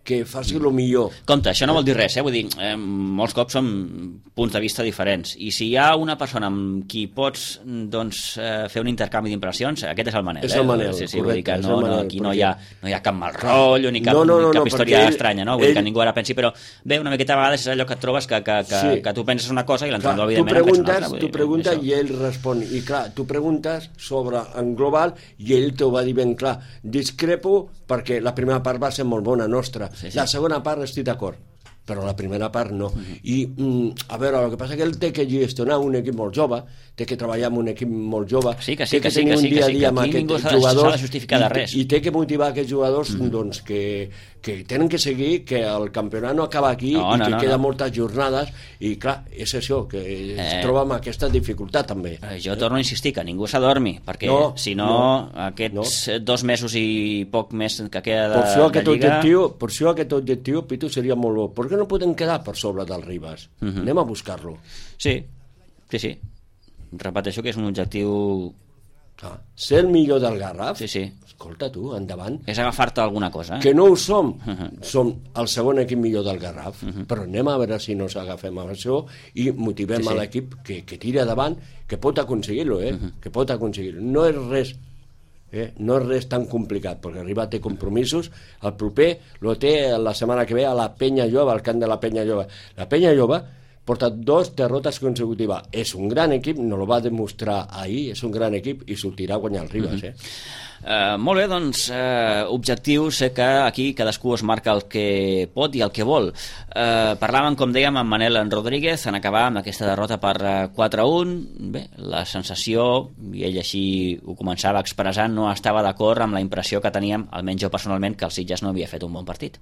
que faci el millor. Compte, això no vol dir res, eh? Vull dir, eh, molts cops són punts de vista diferents, i si hi ha una persona amb qui pots doncs, eh, fer un intercanvi d'impressions, aquest és el Manel. És el Manel, sí, sí, correcte, vull dir que no, Manel, no, aquí perquè... no, hi ha, no hi ha cap mal rotllo ni cap, no, no, no, ni cap no, història ell, estranya, no? Vull dir ell... que ningú ara pensi, però bé, una miqueta a vegades és allò que et trobes que, que, que, sí. que tu penses una cosa i l'entrenador, clar, evidentment, en pensa una altra. Tu preguntes i ell respon, i clar, tu preguntes sobre en global i ell t'ho va dir ben clar. Discrepo perquè la primera part va ser molt bona nostra, sí, sí. La segona part estic d'acord, però la primera part no. Uh-huh. I, mm, a veure, el que passa és que ell té que gestionar un equip molt jove, té que treballar amb un equip molt jove, sí, que sí, té que, que sí, tenir que sí, un dia a sí, dia amb aquests jugadors de justificar de res. I, i té que motivar aquests jugadors uh-huh. doncs, que, que tenen que seguir, que el campionat no acaba aquí no, i no, que no, queda no. moltes jornades i clar, és això, que eh, es troba amb aquesta dificultat també. Eh, jo torno a insistir que ningú s'adormi, perquè no, si no, no aquests no. dos mesos i poc més que queda de, per això de Lliga... Objectiu, per això aquest objectiu, Pitu, seria molt bo. Per què no podem quedar per sobre del Ribas? Uh-huh. Anem a buscar-lo. Sí, sí, sí. Repeteixo que és un objectiu... Ah, ser el millor del Garraf? Sí, sí. Escolta tu, endavant. És agafar-te alguna cosa. Eh? Que no ho som. Uh-huh. Som el segon equip millor del Garraf, uh-huh. però anem a veure si no s'agafem a això i motivem sí, sí. a l'equip que, que tiri endavant, que pot aconseguir-lo, eh? Uh-huh. que pot aconseguir-lo. No és res... Eh? No és res tan complicat, perquè arriba té compromisos, el proper lo té la setmana que ve a la Penya Jove, al camp de la Penya Jove. La Penya Jove porta dos derrotes consecutives. És un gran equip, no lo va demostrar ahir, és un gran equip i sortirà a guanyar el Ribas. Uh-huh. eh? Uh, molt bé, doncs, uh, objectiu, sé que aquí cadascú es marca el que pot i el que vol. Uh, parlàvem, com dèiem, amb Manel Rodríguez en acabar amb aquesta derrota per uh, quatre a un. Bé, la sensació, i ell així ho començava expressant, no estava d'acord amb la impressió que teníem, almenys jo personalment, que el Sitges no havia fet un bon partit.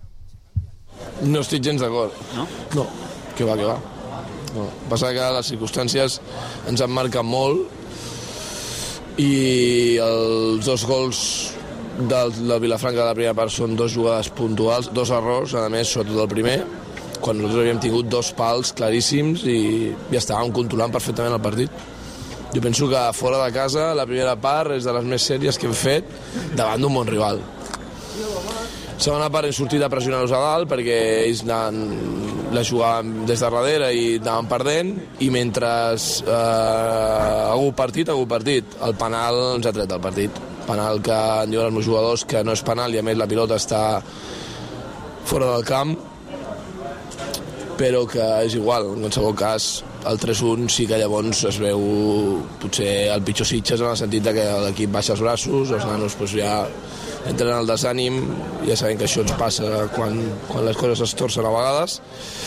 No estic gens d'acord. No? No. Que va, que va. No. Passa que les circumstàncies ens han marcat molt i els dos gols del, del Vilafranca de la primera part són dos jugades puntuals, dos errors, a més, sobretot el primer, quan nosaltres havíem tingut dos pals claríssims i ja estàvem controlant perfectament el partit. Jo penso que fora de casa la primera part és de les més sèries que hem fet davant d'un bon rival. Segona part hem sortit a pressionar-los a dalt perquè ells anaven, la jugàvem des de darrere i anaven perdent i mentre eh, ha hagut partit, ha hagut partit. El penal ens ha tret del partit. Penal que en diuen els meus jugadors que no és penal i a més la pilota està fora del camp, però que és igual, en qualsevol cas el tres a un sí que llavors es veu potser el pitjor Sitges en el sentit que l'equip baixa els braços, els nanos pues, ja entren al desànim, ja sabem que això ens passa quan, quan les coses es torcen a vegades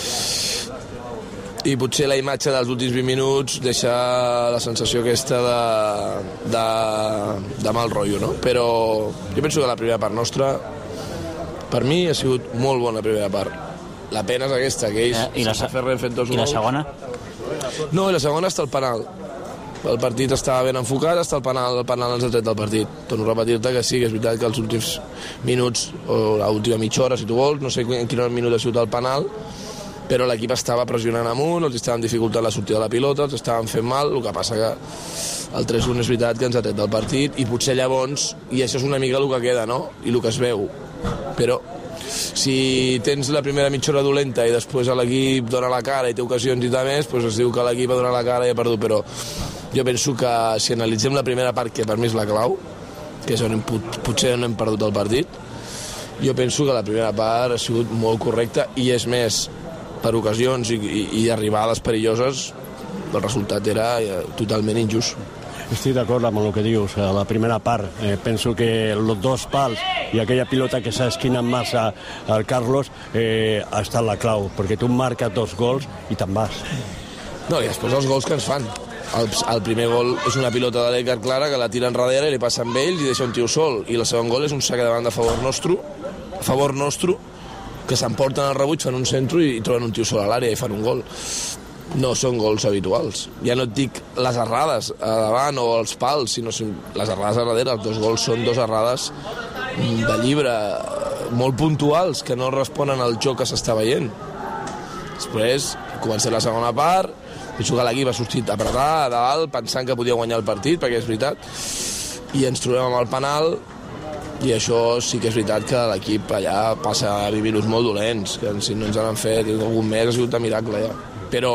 i potser la imatge dels últims vint minuts deixa la sensació aquesta de, de, de mal rotllo, no? Però jo penso que la primera part nostra per mi ha sigut molt bona primera part. La pena és aquesta, que ells eh, sense fer res fet dos gols. I la segona? No, i la segona està el penal. El partit estava ben enfocat, està el penal, el penal ens ha tret del partit. Torno a repetir-te que sí, que és veritat que els últims minuts, o l'última mitja hora, si tu vols, no sé en quin minut ha sigut el penal, però l'equip estava pressionant amunt, els estàvem dificultant la sortida de la pilota, els estàvem fent mal, el que passa que el tres a un és veritat que ens ha tret del partit, i potser llavors, i això és una mica el que queda, no?, i el que es veu, però si tens la primera mitja hora dolenta i després l'equip dona la cara i té ocasions i tal més, doncs es diu que l'equip ha donat la cara i ha perdut, però jo penso que si analitzem la primera part, que per mi és la clau, que és on hem, potser no hem perdut el partit, jo penso que la primera part ha sigut molt correcta i és més, per ocasions i, i, i arribades perilloses, el resultat era totalment injust. Estic d'acord amb el que dius. A la primera part eh, penso que els dos pals i aquella pilota que s'ha esquinat massa al Carlos eh, ha estat la clau, perquè tu marques dos gols i te'n vas. No, i després els gols que ens fan. El, el primer gol és una pilota de l'Edgar Clara que la tira enrere i li passa amb ells i deixa un tio sol, i el segon gol és un saque de banda a favor nostre, a favor nostre, que s'emporten el rebuig, fan un centre i, i troben un tio sol a l'àrea i fan un gol. No són gols habituals. Ja no et dic les errades a davant o els pals, sinó les errades a darrere. Els dos gols són dos errades de llibre molt puntuals que no responen al joc que s'està veient. Després, comença la segona part, penso que l'equip ha sortit a apretar a dalt, pensant que podia guanyar el partit, perquè és veritat, i ens trobem amb el penal i això sí que és veritat que l'equip allà passa a vivir-los molt dolents, que si no ens han fet algun mes ha sigut de miracle ja. Però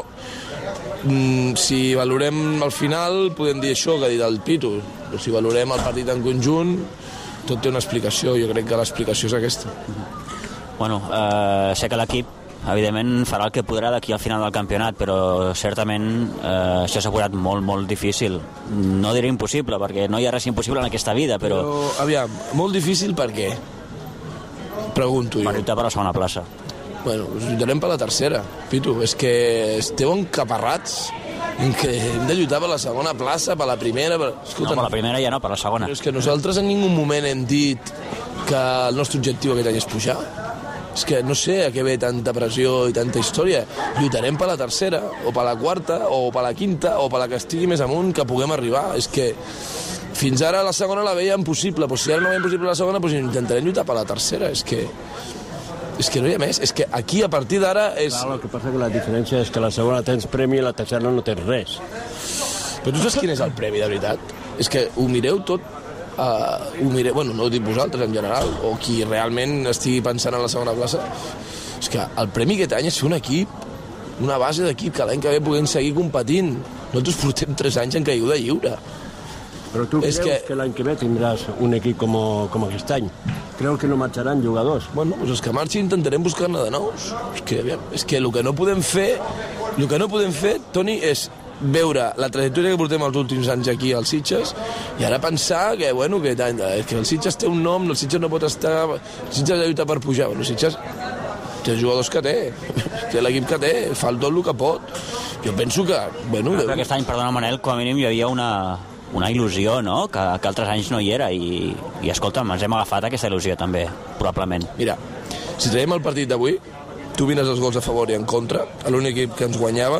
mm, si valorem al final podem dir això que ha dit el Pitu, però si valorem el partit en conjunt tot té una explicació, jo crec que l'explicació és aquesta. Bueno, eh, sé que l'equip evidentment farà el que podrà d'aquí al final del campionat, però certament eh, això s'ha posat molt, molt difícil. No diré impossible, perquè no hi ha res impossible en aquesta vida, però... Però, aviam, molt difícil per què? Pregunto jo. Per lluitar per la segona plaça. Bueno, us lluitarem per la tercera, Pitu. És que esteu encaparrats en que hem de lluitar per la segona plaça, per la primera... Per... Escolta, no, per la primera ja no, per la segona. Però és que nosaltres en ningú moment hem dit que el nostre objectiu aquest any és pujar. És que no sé a què ve tanta pressió i tanta història. Lluitarem per la tercera, o per la quarta, o per la quinta, o per la que estigui més amunt, que puguem arribar. És que fins ara la segona la veiem possible, però si ara no veiem possible la segona, doncs intentarem lluitar per la tercera. És que, és que no hi ha més. És que aquí, a partir d'ara... És... Clar, el que passa que la diferència és que la segona tens premi i la tercera no tens res. Però tu saps quin és el premi, de veritat? És que ho mireu tot. Uh, ho mireu, bueno, no ho dic vosaltres en general, o qui realment estigui pensant en la segona plaça, és que el premi aquest any és fer un equip, una base d'equip que l'any que ve puguem seguir competint. Nosaltres portem tres anys en caiguda lliure. Però tu és creus que, que l'any que ve tindràs un equip com, com aquest any? Creus que no marxaran jugadors? Bueno, doncs els que marxin intentarem buscar-ne de nous. És que, és que el que no podem fer, el que no podem fer, Toni, és veure la trajectòria que portem els últims anys aquí als Sitges i ara pensar que, bueno, que, que el Sitges té un nom, el Sitges no pot estar... El Sitges ha de lluitar per pujar. Bueno, el Sitges té els jugadors que té, té l'equip que té, fa tot el que pot. Jo penso que... Bueno, Però aquest any, perdona, Manel, com a mínim hi havia una, una il·lusió, no?, que, que altres anys no hi era i, i escolta'm, ens hem agafat aquesta il·lusió també, probablement. Mira, si traiem el partit d'avui, tu vines els gols a favor i en contra, l'únic equip que ens guanyava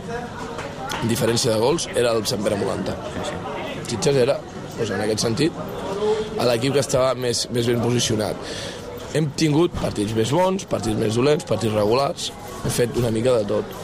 en diferència de gols, era el Sant Pere Molanta. Sitges era, doncs en aquest sentit, l'equip que estava més, més ben posicionat. Hem tingut partits més bons, partits més dolents, partits regulars, hem fet una mica de tot.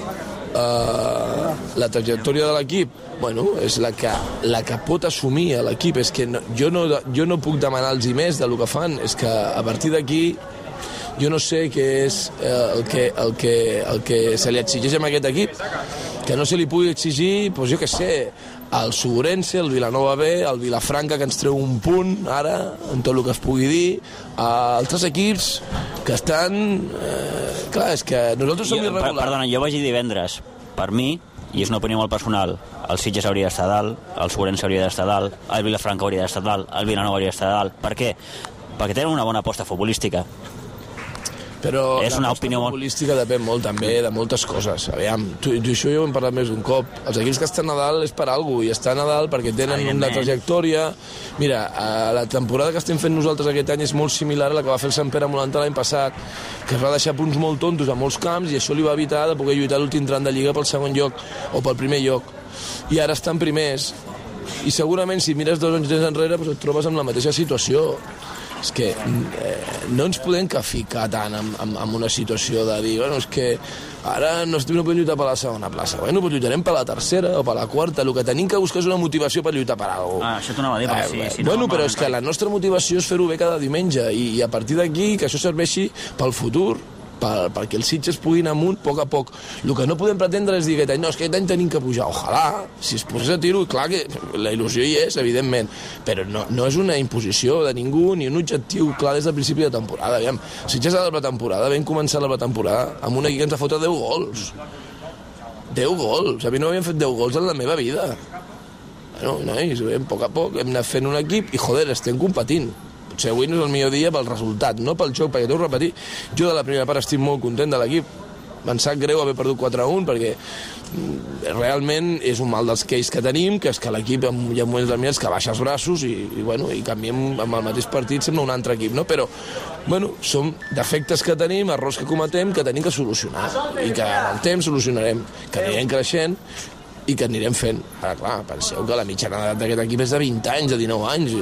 Uh, la trajectòria de l'equip, bueno, és la que, la que pot assumir l'equip. És que no, jo, no, jo no puc demanar-los més del que fan, és que a partir d'aquí jo no sé què és eh, el, que, el, que, el que se li exigeix a aquest equip, que no se li pugui exigir, doncs jo què sé, el Suburense, el Vilanova B, el Vilafranca, que ens treu un punt ara, en tot el que es pugui dir, a altres equips que estan... Eh, clar, és que nosaltres som irregulars. Perdona, jo vaig dir divendres, per mi, i és una opinió molt personal, el Sitges hauria d'estar dalt, el Suburense hauria d'estar dalt, el Vilafranca hauria d'estar dalt, el Vilanova hauria d'estar dalt. Per què? Perquè tenen una bona aposta futbolística. Però és una opinió molt... futbolística depèn molt també de moltes coses. Aviam, tu, tu això jo ho hem parlat més d'un cop. Els equips que estan a dalt és per alguna cosa, i estan a dalt perquè tenen una trajectòria. Mira, la temporada que estem fent nosaltres aquest any és molt similar a la que va fer el Sant Pere Molanta l'any passat, que es va deixar punts molt tontos a molts camps i això li va evitar de poder lluitar l'últim tram de Lliga pel segon lloc o pel primer lloc. I ara estan primers. I segurament si mires dos anys enrere doncs et trobes amb la mateixa situació. És que eh, no ens podem ficar tant en, en, en una situació de dir, bueno, és que ara no, no podem lluitar per la segona plaça. Bueno, doncs lluitarem per la tercera o per la quarta. El que tenim que buscar és una motivació per lluitar per alguna cosa. Ah, això t'ho anava a dir, perquè eh, sí. Si bueno, no, però és que la nostra motivació és fer-ho bé cada diumenge i, i a partir d'aquí que això serveixi pel futur, per, perquè els Sitges puguin amunt a poc a poc. El que no podem pretendre és dir aquest any, no, és que aquest any tenim que pujar. Ojalà, si es posés a tiro, clar que la il·lusió hi és, evidentment, però no, no és una imposició de ningú ni un objectiu clar des del principi de temporada. Aviam, Sitges a la pretemporada, vam començar la pretemporada amb un equip que ens ha fotut deu gols. deu gols. A mi no m'havien fet deu gols en la meva vida. Bueno, nois, a poc a poc hem anat fent un equip i, joder, estem competint. Potser avui no és el millor dia pel resultat, no pel joc, perquè t'ho repetir, jo de la primera part estic molt content de l'equip. Em sap greu haver perdut quatre a un perquè realment és un mal dels queis que tenim, que és que l'equip hi ha moments determinats que baixa els braços i, i, bueno, i canviem amb el mateix partit, sembla un altre equip, no? Però bueno, són defectes que tenim, errors que cometem, que tenim que solucionar i que en el temps solucionarem, que anirem creixent i que anirem fent. Ara, clar, penseu que la mitjana d'edat d'aquest equip és de vint anys, de dinou anys.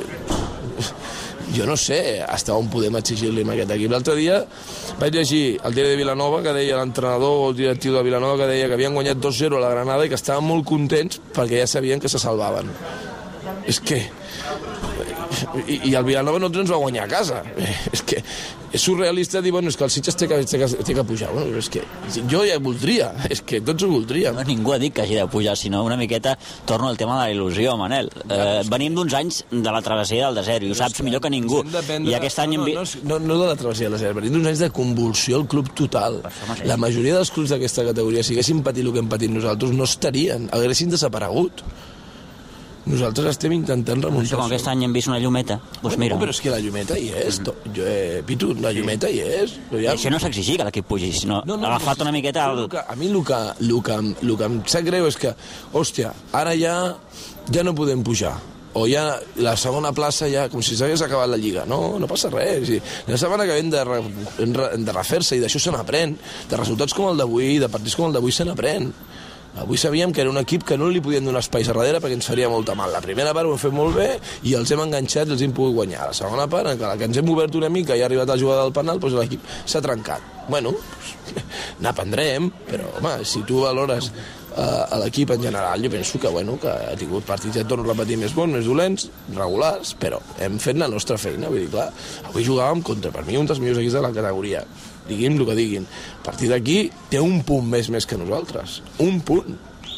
Jo no sé fins on podem exigir-li amb aquest equip. L'altre dia vaig llegir el diari de Vilanova que deia l'entrenador o el directiu de Vilanova que deia que havien guanyat dos zero a la Granada i que estaven molt contents perquè ja sabien que se salvaven. És que i, i el Vilanova no ens va guanyar a casa. És que és surrealista dir, bueno, és que el Sitges té que, té que, té que pujar. Bueno, és que jo ja voldria, és que tots ho voldríem. No, ningú ha dit que hagi de pujar, sinó una miqueta torno al tema de la il·lusió, Manel. Eh, venim d'uns anys de la travessia del desert, i ho saps millor que ningú. I aquest any... No, no, no, no de la travessia del desert, venim d'uns anys de convulsió al club total. La majoria dels clubs d'aquesta categoria, si haguessin patit el que hem patit nosaltres, no estarien, haguessin desaparegut. Nosaltres estem intentant remuntar. Com aquest any hem vist una llumeta, doncs mira. No, però és que la llumeta hi és. Mm. Jo, eh, Pitu, la llumeta hi és. I això no s'exigir que l'equip pugi, sinó no, no, agafat una miqueta... El... Que, a mi el que, el, que, el que em sap greu és que, hòstia, ara ja ja no podem pujar. O ja la segona plaça ja, com si s'hagués acabat la Lliga. No, no passa res. La setmana que ve hem de, re, de refer-se, i d'això se n'aprèn. De resultats com el d'avui, de partits com el d'avui, se n'aprèn. Avui sabíem que era un equip que no li podien donar espais a darrere perquè ens faria molta mal. La primera part ho hem fet molt bé i els hem enganxat i els hem pogut guanyar. La segona part, en la que ens hem obert una mica i ha arribat a jugar del penal, doncs l'equip s'ha trencat. Bueno, n'aprendrem, però home, si tu valores uh, a l'equip en general, jo penso que, bueno, que ha tingut partits, ja torno a repetir, més bons, més dolents, regulars, però hem fet la nostra feina. Vull dir, clar, avui jugàvem contra, per mi, un dels millors equips de la categoria. Diguin el que diguin. A partir d'aquí té un punt més més que nosaltres. Un punt.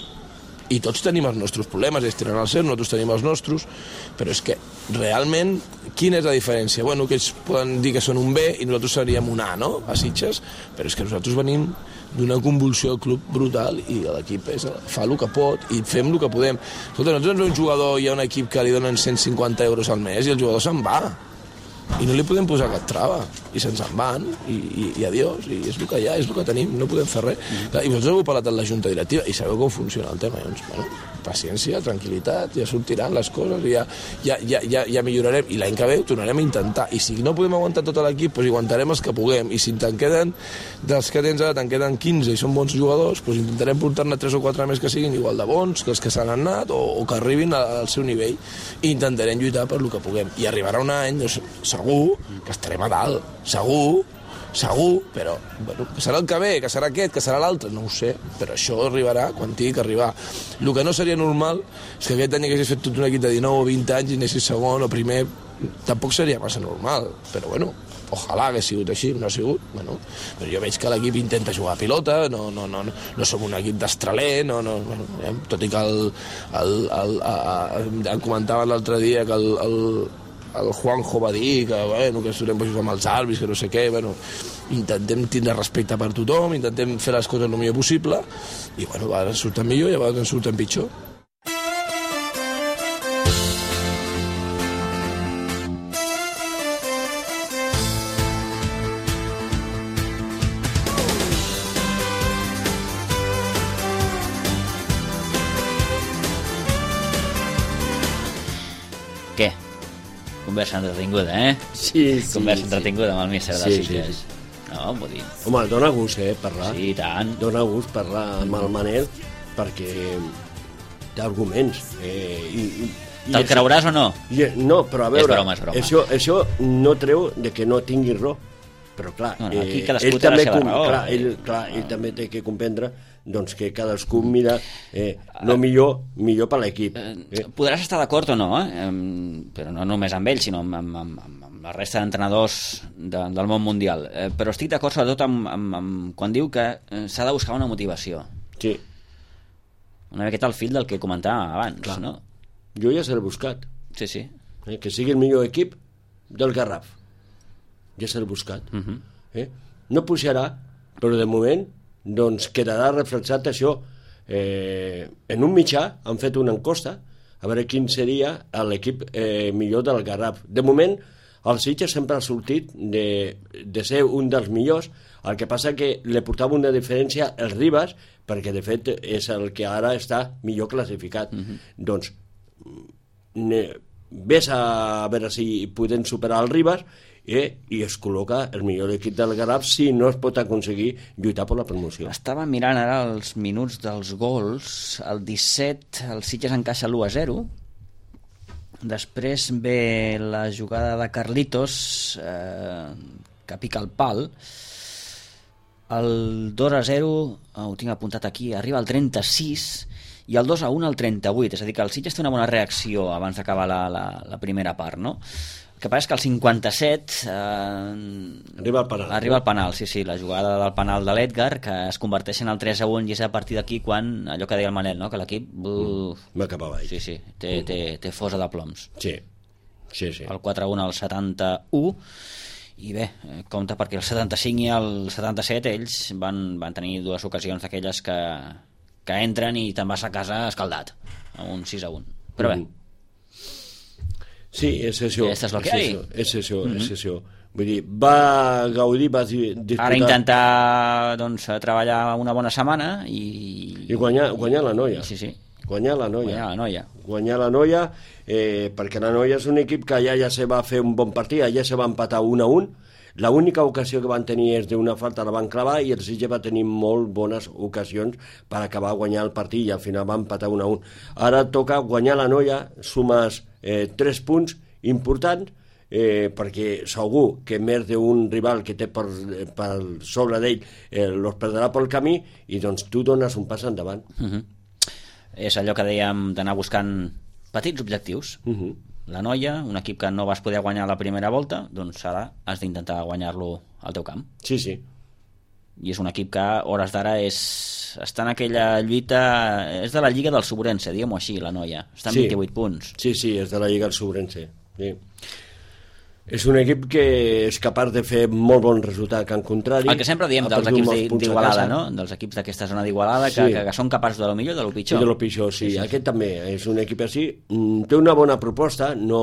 I tots tenim els nostres problemes, ells tenen els seus, nosaltres tenim els nostres, però és que realment, quina és la diferència? Bueno, que ells poden dir que són un B i nosaltres seríem un A, no?, a Sitges, però és que nosaltres venim d'una convulsió al club brutal i l'equip és, fa el que pot i fem el que podem. Escolta, nosaltres un jugador, hi ha un equip que li donen cent cinquanta euros al mes i el jugador se'n va. I no li podem posar cap trava, i se'ns en van, i, i, i adiós, i és el que hi ha, és el que tenim, no podem fer res. Mm. I vosaltres heu parlat amb la junta directiva, i sabeu com funciona el tema, doncs, bueno, paciència, tranquil·litat, ja sortiran les coses, i ja, ja, ja, ja, ja millorarem, i l'any que ve ho tornarem a intentar, i si no podem aguantar tot l'equip, doncs aguantarem els que puguem, i si te'n queden, dels que tens ara, te'n queden quinze i són bons jugadors, doncs intentarem portar-ne tres o quatre més que siguin igual de bons, que els que s'han anat, o, o que arribin al seu nivell, i intentarem lluitar per el que puguem. I arribarà un any, doncs, segur que estarem a dalt, segur, segur, però bueno, que serà el que ve, que serà aquest, que serà l'altre, no ho sé, però això arribarà quan tingui que arribar. El que no seria normal és que aquest any haguessis fet tot un equip de dinou o vint anys i anessis segon o primer, tampoc seria massa normal, però bueno, ojalà hagués sigut així, no ha sigut, bueno, però jo veig que l'equip intenta jugar a pilota, no, no, no, no, no som un equip d'estraler, no, no, bueno, eh? Tot i que el, el, el, el, el comentaven l'altre dia que el, el el Juanjo va dir que, bueno, que estarem bojos amb els àrbits, que no sé què, bueno, intentem tindre respecte per tothom, intentem fer les coses el millor possible, i bueno, a vegades surten millor i a vegades surten pitjor. Què? Conversa entretinguda, eh? Sí, sí. Conversa sí. entretinguda amb el míster de sí, Sitges. Sí, sí. No, vull dir... Home, dona gust, eh, parlar. Sí, tant. Dona gust parlar amb el Manel perquè té arguments. Eh, i, i, Te'l i creuràs o no? I, no, però a veure... És broma, és broma. Això, això no treu de que no tingui raó. Però clar, no, no, aquí eh, cadascú ell té la també seva com, raó. Clar, ell, clar, ell no. també té que comprendre doncs, que cadascú mira eh, no millor, millor per l'equip. Eh? Podràs estar d'acord o no, eh? Però no només amb ell, sinó amb, amb, amb, amb la resta d'entrenadors de, del món mundial. Eh, però estic d'acord sobretot amb, amb, amb quan diu que s'ha de buscar una motivació. Sí. Una miqueta al fil del que comentàvem abans, clar. No? Jo ja s'he buscat. Sí, sí. Eh, que sigui el millor equip del Garraf. Ja s'ha buscat. Uh -huh. eh? No pujarà, però de moment doncs quedarà reflexat això. Eh, en un mitjà han fet una encosta a veure quin seria l'equip eh, millor del Garraf. De moment, el Sitges sempre ha sortit de, de ser un dels millors. El que passa que li portava una diferència el Ribas, perquè de fet és el que ara està millor classificat. Uh-huh. Doncs ne, ves a veure si podem superar el Ribas eh, i es col·loca el millor equip del Garraf si no es pot aconseguir lluitar per la promoció. Estava mirant ara els minuts dels gols. El disset el Sitges encaixa l'u a zero. Després ve la jugada de Carlitos eh, que pica el pal. El dos a zero ho tinc apuntat aquí, arriba al trenta-sis i el dos a un al trenta-vuit, és a dir, que el Sitges té una bona reacció abans d'acabar la, la, la primera part, no? El que passa és que al cinquanta-set eh, arriba al penal, arriba al penal, sí, sí, la jugada del penal de l'Edgar, que es converteix en el tres a un, i és a partir d'aquí quan, allò que deia el Manel, no? Que l'equip uh, va cap avall. Sí, sí, té, té, té fosa de ploms. Sí, sí, sí. El quatre a un al setanta-u, i bé, compte perquè el setanta-cinc i el setanta-set ells van, van tenir dues ocasions d'aquelles que, que entren i te'n vas a casa escaldat, amb un sis a un. Però bé, mm. Sí, és això. Esto es lo que hay. És això, mm-hmm. és això. Vull dir, va gaudir, va disputar... Ara intentar, doncs, treballar una bona setmana i... I guanyar, guanyar la Noia. Sí, sí. Guanyar la Noia. Guanyar la Noia. Guanyar la Noia, eh, perquè la Noia és un equip que allà ja se va fer un bon partit, allà se va empatar un a un. L'única ocasió que van tenir és d'una falta, la van clavar, i el Sitges va tenir molt bones ocasions per acabar guanyar el partit, i al final va empatar un a un. Ara toca guanyar la Noia, sumes eh, tres punts importants, eh, perquè segur que més d'un rival que té per, per sobre d'ell eh, los perdrà pel camí, i doncs tu dones un pas endavant. Uh-huh. És allò que dèiem d'anar buscant petits objectius. Uh-huh. La Noia, un equip que no vas poder guanyar la primera volta, doncs ara has d'intentar guanyar-lo al teu camp. Sí, sí. I és un equip que a hores d'ara és... està en aquella lluita, és de la Lliga del Sobrense, diguem-ho així, la Noia. Està en sí. vint-i-vuit punts. Sí, sí, és de la Lliga del Sobrense. Sí. És un equip que és capaç de fer molt bon resultat que en contrari. El que sempre diem dels equips d'Igualada, no? Dels equips d'aquesta zona d'Igualada, que, sí. que, que són capaços de lo millor i de lo pitjor. I de lo pitjor, sí. sí, sí. Aquest també és un equip així. Té una bona proposta, no,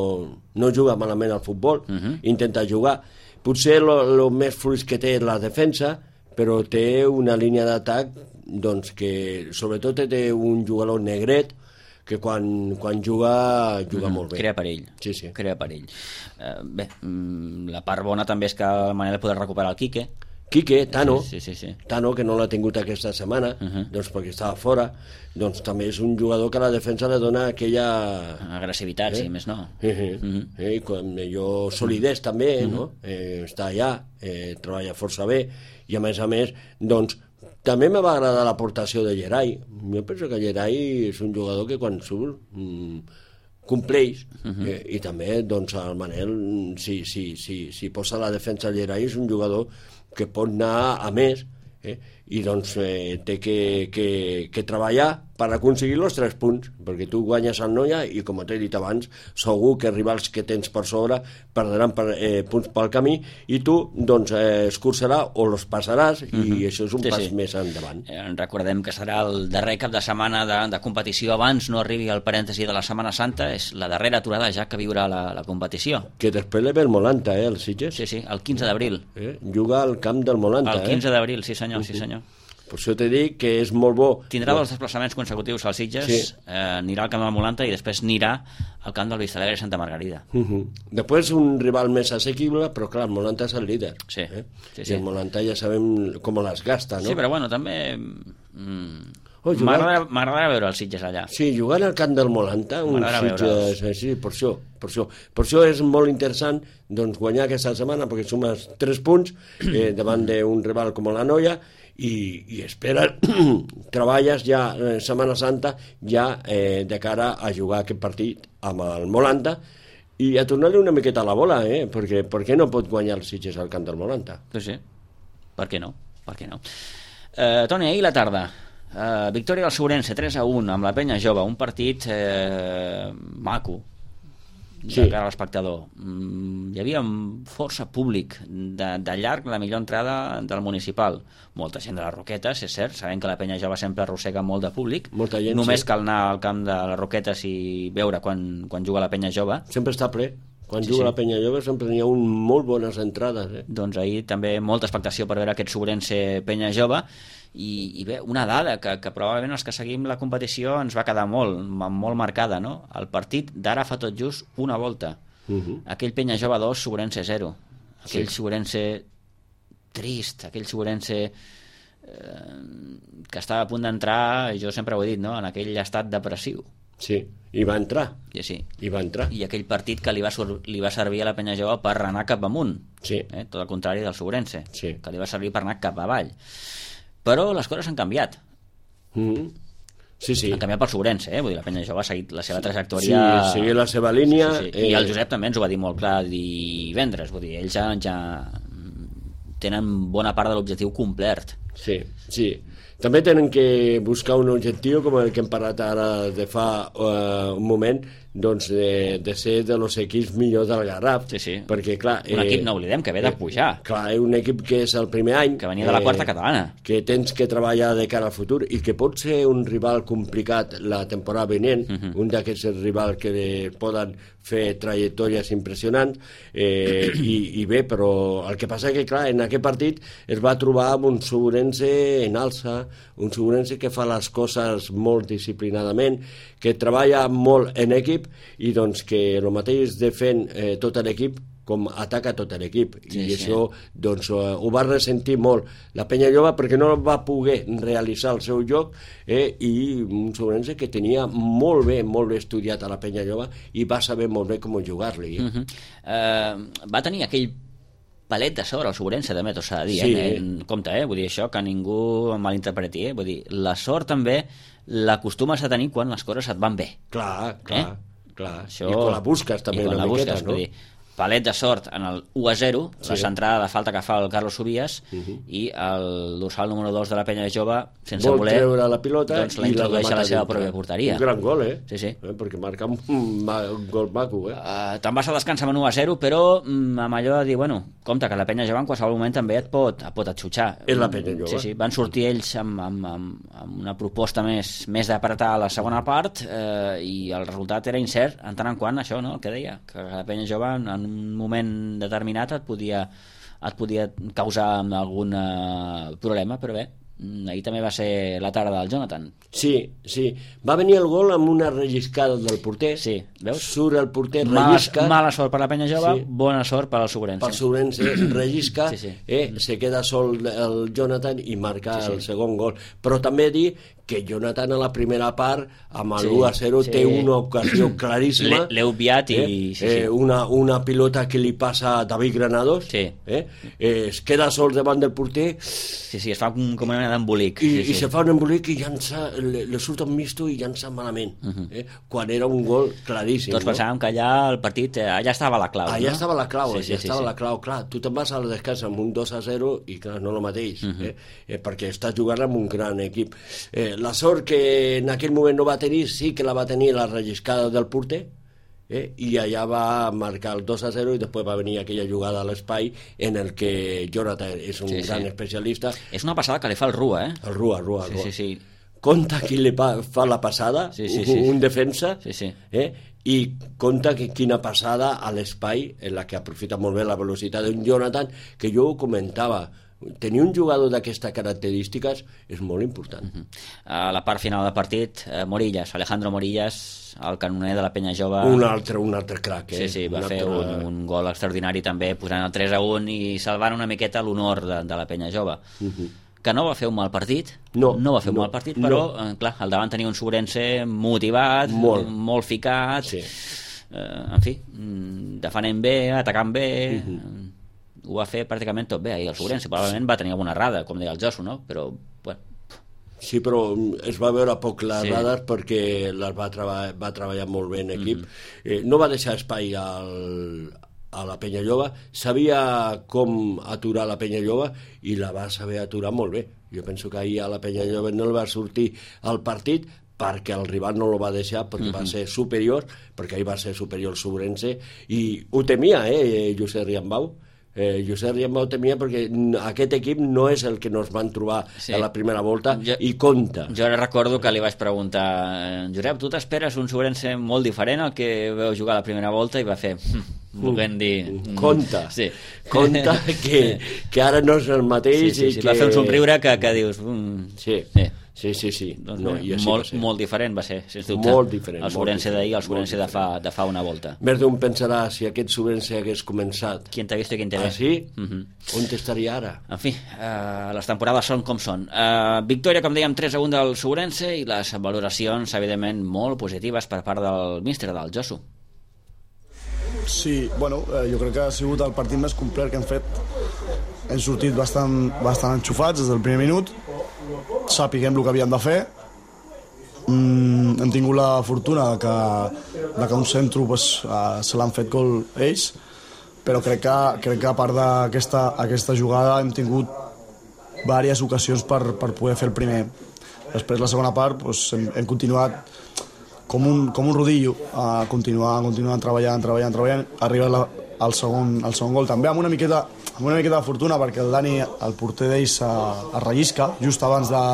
no juga malament al futbol, uh-huh. intenta jugar. Potser el més fluix que té és la defensa, però té una línia d'atac doncs, que sobretot té un jugador negret, que quan, quan juga, juga mm, molt bé. Crea perill. Sí, sí. Crea perill. Eh, bé, la part bona també és que el Manel podrà recuperar el Quique. Quique, Tano, sí, sí, sí, sí. Tano, que no l'ha tingut aquesta setmana, uh-huh. doncs perquè estava fora, doncs també és un jugador que a la defensa li dona aquella... agressivitat, eh? Sí, més no. Eh, eh, uh-huh. eh, quan jo solidès també, uh-huh. no? Eh, està allà, eh, treballa força bé, i a més a més, doncs, també me va agradar l'aportació de Gerai. Jo penso que Gerai és un jugador que quan surt mmm, compleix, uh-huh. eh, i també doncs, el Manel, si, si, si, si posa la defensa de Gerai, és un jugador que pot anar a més, eh, i doncs eh, té que, que, que treballar per aconseguir els tres punts, perquè tu guanyes el Noia i, com t'he dit abans, segur que rivals que tens per sobre perdran per, eh, punts pel camí, i tu doncs eh, escurçarà o els passaràs, uh-huh. i això és un sí, pas sí. més endavant. Eh, recordem que serà el darrer cap de setmana de, de competició abans no arribi el parèntesi de la Setmana Santa, és la darrera aturada ja que viurà la, la competició. Que després le ve el Molanta, eh, el Sitges. Sí, sí, el quinze d'abril. Eh, juga al camp del Molanta. El quinze eh? d'abril, sí senyor, uh-huh. sí senyor. Per això t'he dit que és molt bo. Tindrà dos desplaçaments consecutius al Sitges, sí. eh, anirà al camp del Molanta i després anirà al camp del Vistalegre i Santa Margarida. Uh-huh. Després un rival més assequible, però clar, el Molanta és el líder. Sí, eh? sí, sí. I el Molanta ja sabem com les gasta, no? Sí, però bueno, també... Mm, oh, jugar... m'agrada veure els Sitges allà. Sí, jugant al camp del Molanta, un Sitges... Sí, per això, per això. Per això és molt interessant doncs, guanyar aquesta setmana, perquè sumes tres punts eh, davant d'un rival com la Noia, i, i espera, treballes ja eh, Setmana Santa ja eh, de cara a jugar aquest partit amb el Molanta i a tornar-li una miqueta a la bola, eh? perquè per què no pot guanyar el Sitges al camp del Molanta? Sí, sí, per què no? Per què no? Eh, Toni, ahir la tarda, eh, victòria del Sobrense tres a un amb la Penya Jove, un partit eh, maco, de sí. cara a l'espectador. Mm, hi havia força públic de, de llarg, la millor entrada del municipal, molta gent de les Roquetes, és cert, sabem que la Penya Jove sempre arrossega molt de públic, molta gent, només sí. cal anar al camp de les Roquetes i veure quan, quan juga la Penya Jove, sempre està ple. Quan sí, juga sí. la Penya Jove sempre n'hi ha un molt bones entrades. Eh? Doncs ahir també molta expectació per veure aquest Sobrense Penya Jove, i, i bé, una dada que, que probablement els que seguim la competició ens va quedar molt, molt marcada, no? El partit d'ara fa tot just una volta. Uh-huh. Aquell Penya Jove dos, Sobrense zero. Aquell sí. Sobrense trist, aquell Sobrense eh, que estava a punt d'entrar, jo sempre ho he dit, no? En aquell estat depressiu. Sí, i va entrar. Sí, sí. I va entrar. I aquell partit que li va, li va servir a la Penya Jove per anar cap amunt. Sí. Eh? Tot el contrari del Sobrense, sí. que li va servir per anar cap avall. Però les coses han canviat. Mm-hmm. Sí, sí. Han canviat pel Sobrense, eh? Vull dir, la penya jove ha seguit la seva trajectòria... Sí, seguir la seva línia... Sí, sí, sí. I el Josep també ens ho va dir molt clar divendres, vull dir, ells ja, ja tenen bona part de l'objectiu complert. Sí, sí. També tenen que buscar un objectiu, com el que hem parlat ara de fa uh, un moment, doncs de, de ser de los equips millors del Garraf. Sí, sí. Perquè, clar... Un equip, no oblidem, que ve de pujar. Eh, clar, un equip que és el primer any... Que venia de la quarta eh, catalana. Que tens que treballar de cara al futur i que pot ser un rival complicat la temporada venent, uh -huh. un d'aquests rivals que poden fer trajectòries impressionants, eh, i, i bé, però el que passa que, clar, en aquest partit es va trobar amb un Sobrense en alça, un Sobrense que fa les coses molt disciplinadament, que treballa molt en equip, i doncs que el mateix de fent eh, tot l'equip com ataca tot l'equip, sí, i sí. Això doncs, uh, ho va ressentir molt la penya jove perquè no va poder realitzar el seu joc, eh, i un Sobrense que tenia molt bé, molt bé estudiat a la penya jove i va saber molt bé com jugar-li. Uh -huh. uh, va tenir aquell palet de sort al Sobrense, també t'ho s'ha de dir, sí. eh? En compte, eh? Vull dir això, que ningú malinterpreti, eh? Vull dir, la sort també l'acostumes a tenir quan les coses et van bé. Clar, clar. Eh? Clar. Això... I quan la busques també una miqueta, busques, no? Vull dir, palet de sort en el u a zero, sí. La centrada de falta que fa el Carlos Subias, uh -huh. i el dorsal número dos de la penya jove, sense vol voler, treure la pilota, doncs la introdueix a la seva pròpia porteria. Un gran gol, eh? Sí, sí. Eh? Perquè marca un, un gol maco, eh? Uh, te'n vas a descans amb un u a zero, però mm, amb allò de dir, bueno, compte que la penya jove en qualsevol moment també et pot, et pot atxutxar. És la penya jove. Sí, sí, van sortir ells amb, amb, amb, amb una proposta més, més d'apretar a la segona part, eh, i el resultat era incert, en tant en quant això, no?, el que deia, que la penya jove en, en un moment determinat et podia, et podia causar algun problema, però bé, ahir també va ser la tarda del Jonathan. Sí, sí. Va venir el gol amb una relliscada del porter. Sí, veus? Surt el porter, mala, rellisca. Mala sort per la penya jove, sí. Bona sort per al Sobrense. Per al Sobrense, rellisca, sí, sí. Eh, se queda sol el Jonathan i marca sí, sí. el segon gol. Però també dir que Jonathan a la primera part amb el sí, u a zero sí. té una ocasió claríssima. L'he obviat i... Eh? Sí, sí. Eh, una, una pilota que li passa a David Granados, sí. eh? Eh, es queda sol davant del porter. Sí, sí, es fa com, com una mena d'embolic. I, sí, sí. i se fa un embolic i llança, le, le surt un misto i llança malament, uh -huh. eh? Quan era un gol claríssim. Tots pensàvem no? que allà el partit, eh, allà estava la clau. Allà no? estava la clau, sí, allà sí, estava sí, la sí. clau, clar. Tu te'n vas al descans amb un dos a zero i clar, no el mateix, uh -huh. eh? Eh, perquè estàs jugant amb un gran equip. Eh, la sort que en aquell moment no va tenir, sí que la va tenir la relliscada del porter, eh? I allà va marcar el dos a zero i després va venir aquella jugada a l'espai en el que Jonathan és un sí, gran sí. especialista. És una passada que li fa el Rua, eh? El Rua, el Rua, el sí, Rua. Sí, sí. Compte qui li fa la passada, sí, sí, un, sí, sí. un defensa, sí, sí. eh? I compte que quina passada a l'espai en la que aprofita molt bé la velocitat d'un Jonathan, que jo ho comentava, tenir un jugador d'aquestes característiques és molt important. Uh -huh. A la part final del partit, eh, Morillas, Alejandro Morillas, el canoner de la penya jove... Un altre, un altre crac, eh? Sí, sí, va un fer altre... un, un gol extraordinari també, posant el tres a un i salvant una miqueta l'honor de, de la penya jove. Uh -huh. Que no va fer un mal partit, no, no va fer no, un mal partit, però, no. eh, clar, al davant tenia un Sobrense motivat, molt, molt ficat, sí. eh, en fi, defenent bé, atacant bé... Uh -huh. Ho va fer pràcticament tot bé ahir el Sobrense, probablement va tenir alguna errada, com deia el Josu, no? Però, bueno... Sí, però es va veure poc les sí. errades perquè les va, treba va treballar molt bé en equip. Mm -hmm. eh, no va deixar espai al, a la penya jove, sabia com aturar la penya jove i la va saber aturar molt bé. Jo penso que ahir a la penya jove no el va sortir al partit perquè el rival no lo va deixar, perquè uh -huh. va ser superior, perquè ahir va ser superior el Sobrense, i ho temia, eh, Josep Riambau. Eh, Josep Riambau temia perquè aquest equip no és el que nos van trobar sí. a la primera volta jo, i compta. Jo recordo que li vaig preguntar, Josep, tu t'esperes un Sobrense molt diferent al que veu jugar a la primera volta, i va fer, volent dir... Mm, compta, sí. compta que, que ara no és el mateix. Sí, sí, sí, i que... va fer un somriure que, que dius... Mm, sí. sí. Sí, sí, sí. Doncs no, i molt, molt diferent va ser, sens dubte. Molt diferent. El Sobrense d'ahir, el Sobrense de fa, de fa una volta. Més d'un pensarà si aquest Sobrense hagués començat. Qui t'ha vist i qui t'ha Ah, sí? Uh -huh. On estaria ara? En fi, uh, les temporades són com són. Uh, victòria, com dèiem, tres a un del Sobrense i les valoracions, evidentment, molt positives per part del míster, del Josu. Sí, bueno, eh, jo crec que ha sigut el partit més complet que hem fet. Hem sortit bastant, bastant enxufats des del primer minut, sapiguem el que havíem de fer Mm, hem tingut la fortuna de que, de que un centre pues, uh, se l'han fet gol ells, però crec que, crec que a part d'aquesta aquesta jugada hem tingut diverses ocasions per, per poder fer el primer. Després, la segona part, pues, hem, hem continuat com un, com un rodillo, uh, continuant, continuant treballant, treballant, treballant. Arriba la, el, segon, el segon gol també amb una miqueta, amb una miqueta de fortuna, perquè el Dani, el porter d'ells, uh, es rellisca just abans de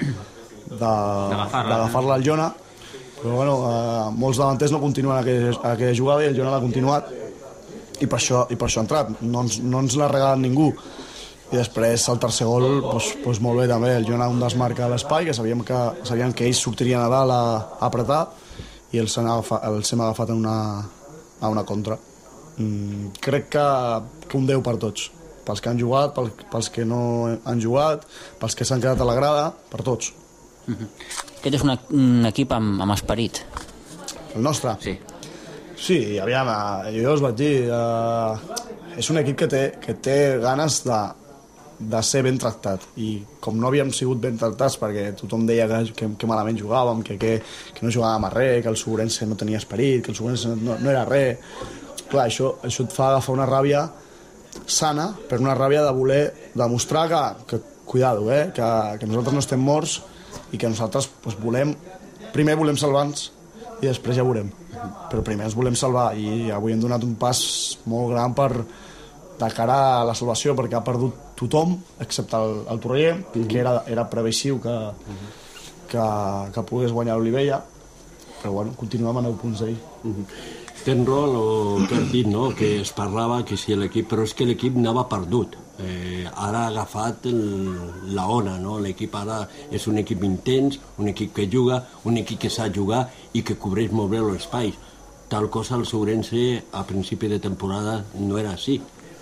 d'agafar-la al Jona, però bueno, uh, molts davanters no continuen aquella, aquella jugada i el Jona l'ha continuat i per això, i per això ha entrat. No ens, no ens l'ha regalat ningú. I després el tercer gol, doncs, doncs molt bé també, el Jona un desmarca a l'espai, que sabíem que, sabíem que ells sortirien a dalt a, a apretar i els hem agafat, els hem agafat a una, a una contra. Mm, crec que, que un deu per tots, pels que han jugat, pels, pels que no han jugat, pels que s'han quedat a la grada, per tots. Aquest és una, un equip amb, amb esperit. El nostre? Sí. Sí, aviam, jo ja us vaig dir, uh, és un equip que té, que té ganes de, de ser ben tractat, i com no havíem sigut ben tractats perquè tothom deia que, que, que malament jugàvem, que, que, que no jugàvem a res, que el Segurense no tenia esperit, que el Segurense no, no era res, clar, això, això et fa agafar una ràbia sana, però una ràbia de voler demostrar que, que cuidado, eh, que, que nosaltres no estem morts i que nosaltres pues, volem, primer volem salvar-nos i després ja veurem, però primer ens volem salvar, i avui hem donat un pas molt gran per, de cara a la salvació, perquè ha perdut tothom excepte el, el Torreller, uh-huh. que era, era previsiu que, uh-huh. que, que pogués guanyar l'Olivella, però bueno, continuem a nou punts d'ahir. Uh-huh. Tens raó el que has dit, no? Que es parlava que si l'equip, però és que l'equip anava perdut. Eh, ara ha agafat el, la ona, no? L'equip ara és un equip intens, un equip que juga, un equip que sap jugar i que cobreix molt bé l'espai. Tal cosa el Segurense a principi de temporada no era així.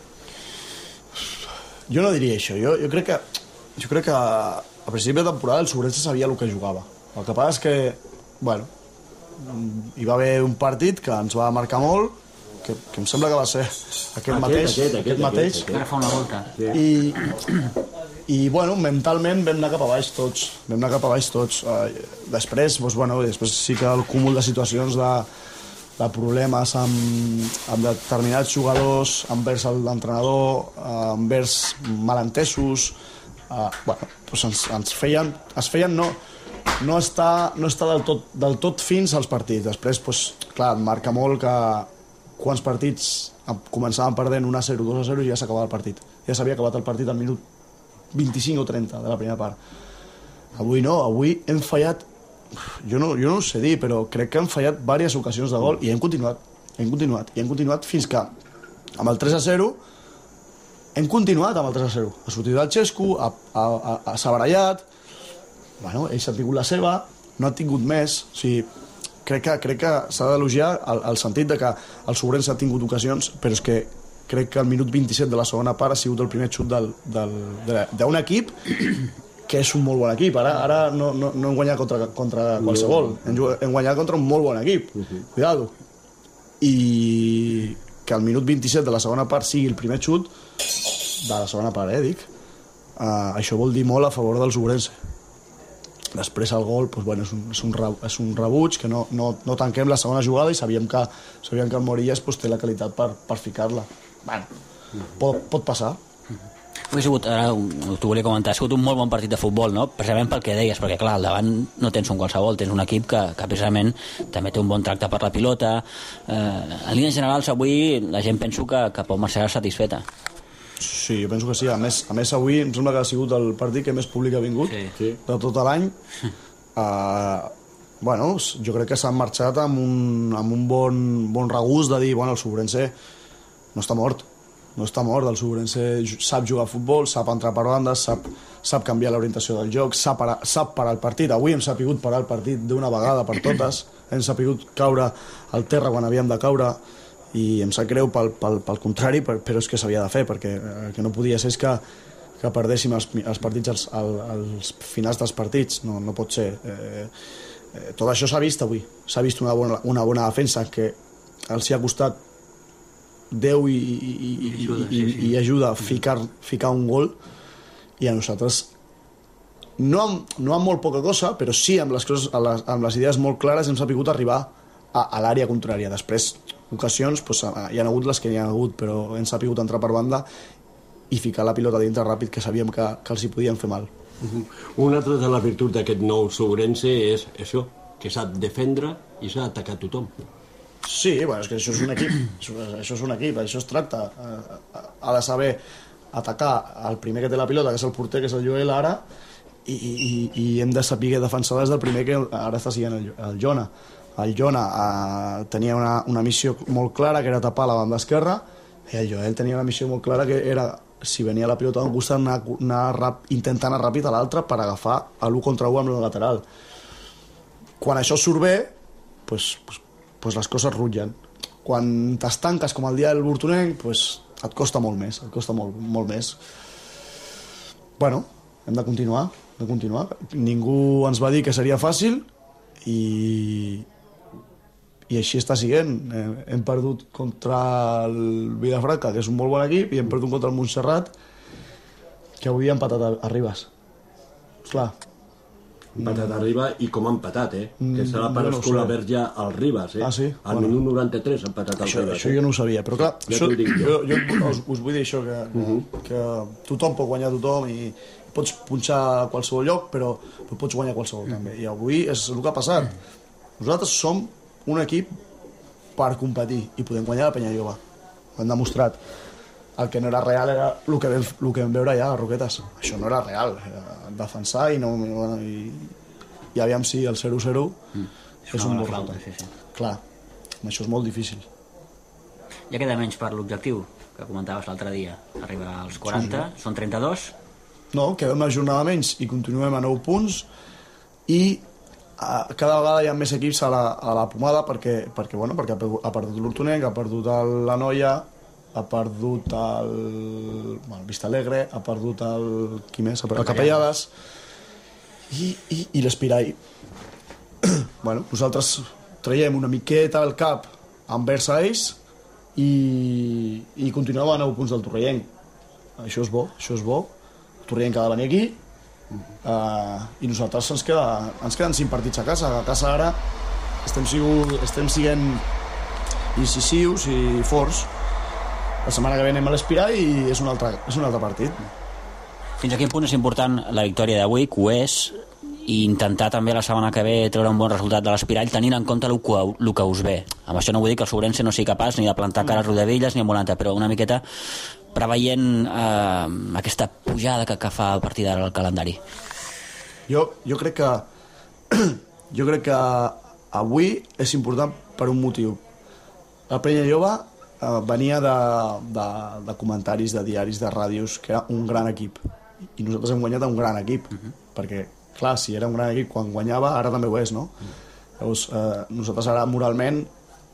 Jo no diria això, jo, jo crec que jo crec que a principi de temporada el Segurense sabia el que jugava. El que passa és que, bueno, hi va haver un partit que ens va marcar molt, que, que em sembla que va ser aquest, aquest mateix, aquest, aquest, aquest mateix, aquest, aquest. Fa una volta. I, i bueno, mentalment vam anar cap a baix tots, vam anar cap a baix tots. Uh, després, doncs, bueno, després sí que el cúmul de situacions de, de problemes amb, amb determinats jugadors, envers l'entrenador, uh, envers malentesos, uh, bueno, doncs ens, ens feien, es feien no, no està, no està del, tot, del tot fins als partits. Després, doncs, clar, et marca molt que quants partits començaven perdent un a zero, dos a zero i ja s'acabava el partit. Ja s'havia acabat el partit al minut vint-i-cinc o trenta de la primera part. Avui no, avui hem fallat, jo no, jo no ho sé dir, però crec que hem fallat diverses ocasions de gol i hem continuat, hem continuat, i hem continuat fins que amb el tres a zero hem continuat amb el tres a zero. Ha sortit el Xesco, ha, ha, ha, ha sabarallat, bueno, ells han tingut la seva, no han tingut més, o sigui, crec que, crec que s'ha d'elogiar el, el sentit de que el Segurense ha tingut ocasions, però és que crec que el minut vint-i-set de la segona part ha sigut el primer xut del, del, d'un equip que és un molt bon equip. Ara, ara no, no, no hem guanyat contra, contra qualsevol, hem, hem guanyat contra un molt bon equip, cuidado. I que el minut vint-i-set de la segona part sigui el primer xut de la segona part, eh, dic, uh, això vol dir molt a favor del Segurense. Després el gol, doncs, bueno, és, un, és, un, és un rebuig, que no, no, no tanquem la segona jugada i sabíem que, sabíem que el Morillas doncs, té la qualitat per, per ficar-la. Bueno, pot, pot passar. Ha sigut, ara t'ho volia comentar, ha sigut un molt bon partit de futbol, no? Precisament pel que deies, perquè clar, al davant no tens un qualsevol, tens un equip que, que precisament també té un bon tracte per la pilota. Eh, en línies generals, avui la gent penso que, que pot marxar satisfeta. Sí, jo penso que sí. A més, a més avui em sembla que ha sigut el partit que més públic ha vingut, sí, de tot l'any. Uh, bueno, jo crec que s'han marxat amb un, amb un bon, bon regust de dir, bueno, el Segurense no està mort, no està mort, el Segurense sap jugar a futbol, sap entrar per bandes, sap, sap canviar l'orientació del joc, sap parar, sap parar el partit. Avui hem sapigut parar el partit d'una vegada per totes, hem sapigut caure al terra quan havíem de caure, i em sap greu pel, pel, pel contrari, però és que s'havia de fer, perquè el que no podia ser és que, que perdéssim els, els partits als, als finals dels partits. No, no pot ser. Eh, eh, tot això s'ha vist avui, s'ha vist una bona, una bona defensa que els hi ha costat Déu i, i, i, i, i, i ajuda a ficar, ficar un gol, i a nosaltres no amb, no amb molt poca cosa, però sí amb les, coses, amb les, amb les idees molt clares hem sapigut arribar a, a l'àrea contrària. Després, ocasions, doncs, hi ha hagut les que hi ha hagut, però hem sapigut entrar per banda i ficar la pilota dintre ràpid, que sabíem que, que els hi podien fer mal. Uh-huh. Una altra de les virtuts d'aquest nou Ourense és això, que sap defendre i s'ha d'atacar tothom. Sí, bueno, és que això és un equip, això, això és un equip, això es tracta. Ha de saber atacar el primer que té la pilota, que és el porter, que és el Joel ara, i, i, i hem de saber defensar des del primer que ara està siguent el, el Jona. El Jona eh, tenia una, una missió molt clara, que era tapar la banda esquerra, i el Joel tenia una missió molt clara, que era, si venia la pilota d'un costat, anar, anar rap, intentar anar ràpid a l'altre per agafar l'u contra u amb el lateral. Quan això surt bé, pues, pues, pues les coses rutllen. Quan t'estanques com el dia del Hortonenc, pues et costa molt més, et costa molt, molt més. Bueno, hem de continuar, hem de continuar. Ningú ens va dir que seria fàcil i, i així està siguent. Eh, hem perdut contra el Vilafranca, que és un molt bon equip, i hem perdut contra el Montserrat, que avui ha empatat a, a Ribes. Esclar. Empatat a Ribes i com ha empatat, eh? Mm, que serà per no escolar verge al Ribes, eh? Ah, sí? Al bueno. minut noranta-tres ha empatat al això, Ribes. Això eh? jo no ho sabia, però clar, ja això, jo. jo, jo us, us vull dir això, que, uh -huh. que tothom pot guanyar tothom i pots punxar a qualsevol lloc, però, però pots guanyar qualsevol mm. també. I avui és el que ha passat. Nosaltres som un equip per competir i podem guanyar la Penya Jove. Ho hem demostrat. El que no era real era el que vam, el que vam veure allà a Roquetes. Això no era real. Era defensar i, no, i, i aviam si el zero zero mm. és un bon resultat. Sí, sí. Clar, això és molt difícil. Ja queda menys per l'objectiu que comentaves l'altre dia. Arriba als quaranta, sí, sí. Són trenta-dos. No, queda una jornada menys i continuem a nou punts i a, cada vegada hi ha més equips a la, a la pomada perquè, perquè, bueno, perquè ha perdut l'Hortonenc, ha perdut el, la Noia, ha perdut el, bueno, el Vista Alegre, ha perdut el, qui més? El Capellades i, i, i l'Espirai. Bueno, nosaltres traiem una miqueta al cap envers a ells i, i continuem a nou punts del Torrellenc. Això és bo, això és bo. El Torrellenc ha de venir aquí uh, i nosaltres ens, queda, ens queden cinc partits a casa. A casa ara estem, sigu, estem siguent incisius i forts. La setmana que ve anem a l'Espirai i és un altre, és un altre partit. Fins a quin punt és important la victòria d'avui, que ho és, i intentar també la setmana que ve treure un bon resultat de l'Espirai tenint en compte el que, el que us ve. Amb això no vull dir que el Ourense no sigui capaç ni de plantar cara a Rodavilles ni a Molanta, però una miqueta preveient eh, aquesta pujada que, que fa a partir d'ara el calendari. Jo, jo crec que jo crec que avui és important per un motiu. La Penya Jove eh, venia de, de, de comentaris de diaris, de ràdios, que era un gran equip i nosaltres hem guanyat un gran equip uh -huh. perquè, clar, si era un gran equip quan guanyava, ara també ho és, no? Uh -huh. Llavors, eh, nosaltres ara moralment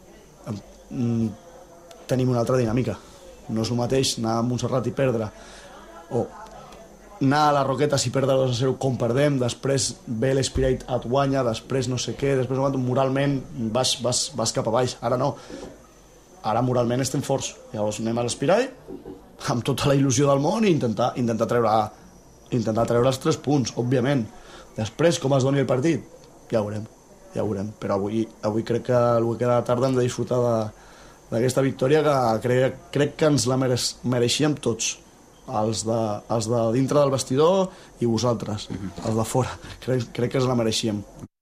eh, tenim una altra dinàmica. No és el mateix anar a Montserrat i perdre o anar a les Roquetes i perdre dos a zero com perdem, després ve l'Espirai et guanya, després no sé què, després moralment vas, vas, vas cap a baix. Ara no, ara moralment estem forts. Llavors anem a l'Espirai amb tota la il·lusió del món i intentar, intentar, treure, intentar treure els tres punts, òbviament. Després, com es doni el partit, ja ho veurem, ja ho veurem. Però avui, avui crec que el que queda de tarda hem de disfrutar de d'aquesta victòria que crec, crec que ens la mereix, mereixíem tots, els de, els de dintre del vestidor i vosaltres, uh-huh. els de fora, crec, crec que ens la mereixíem.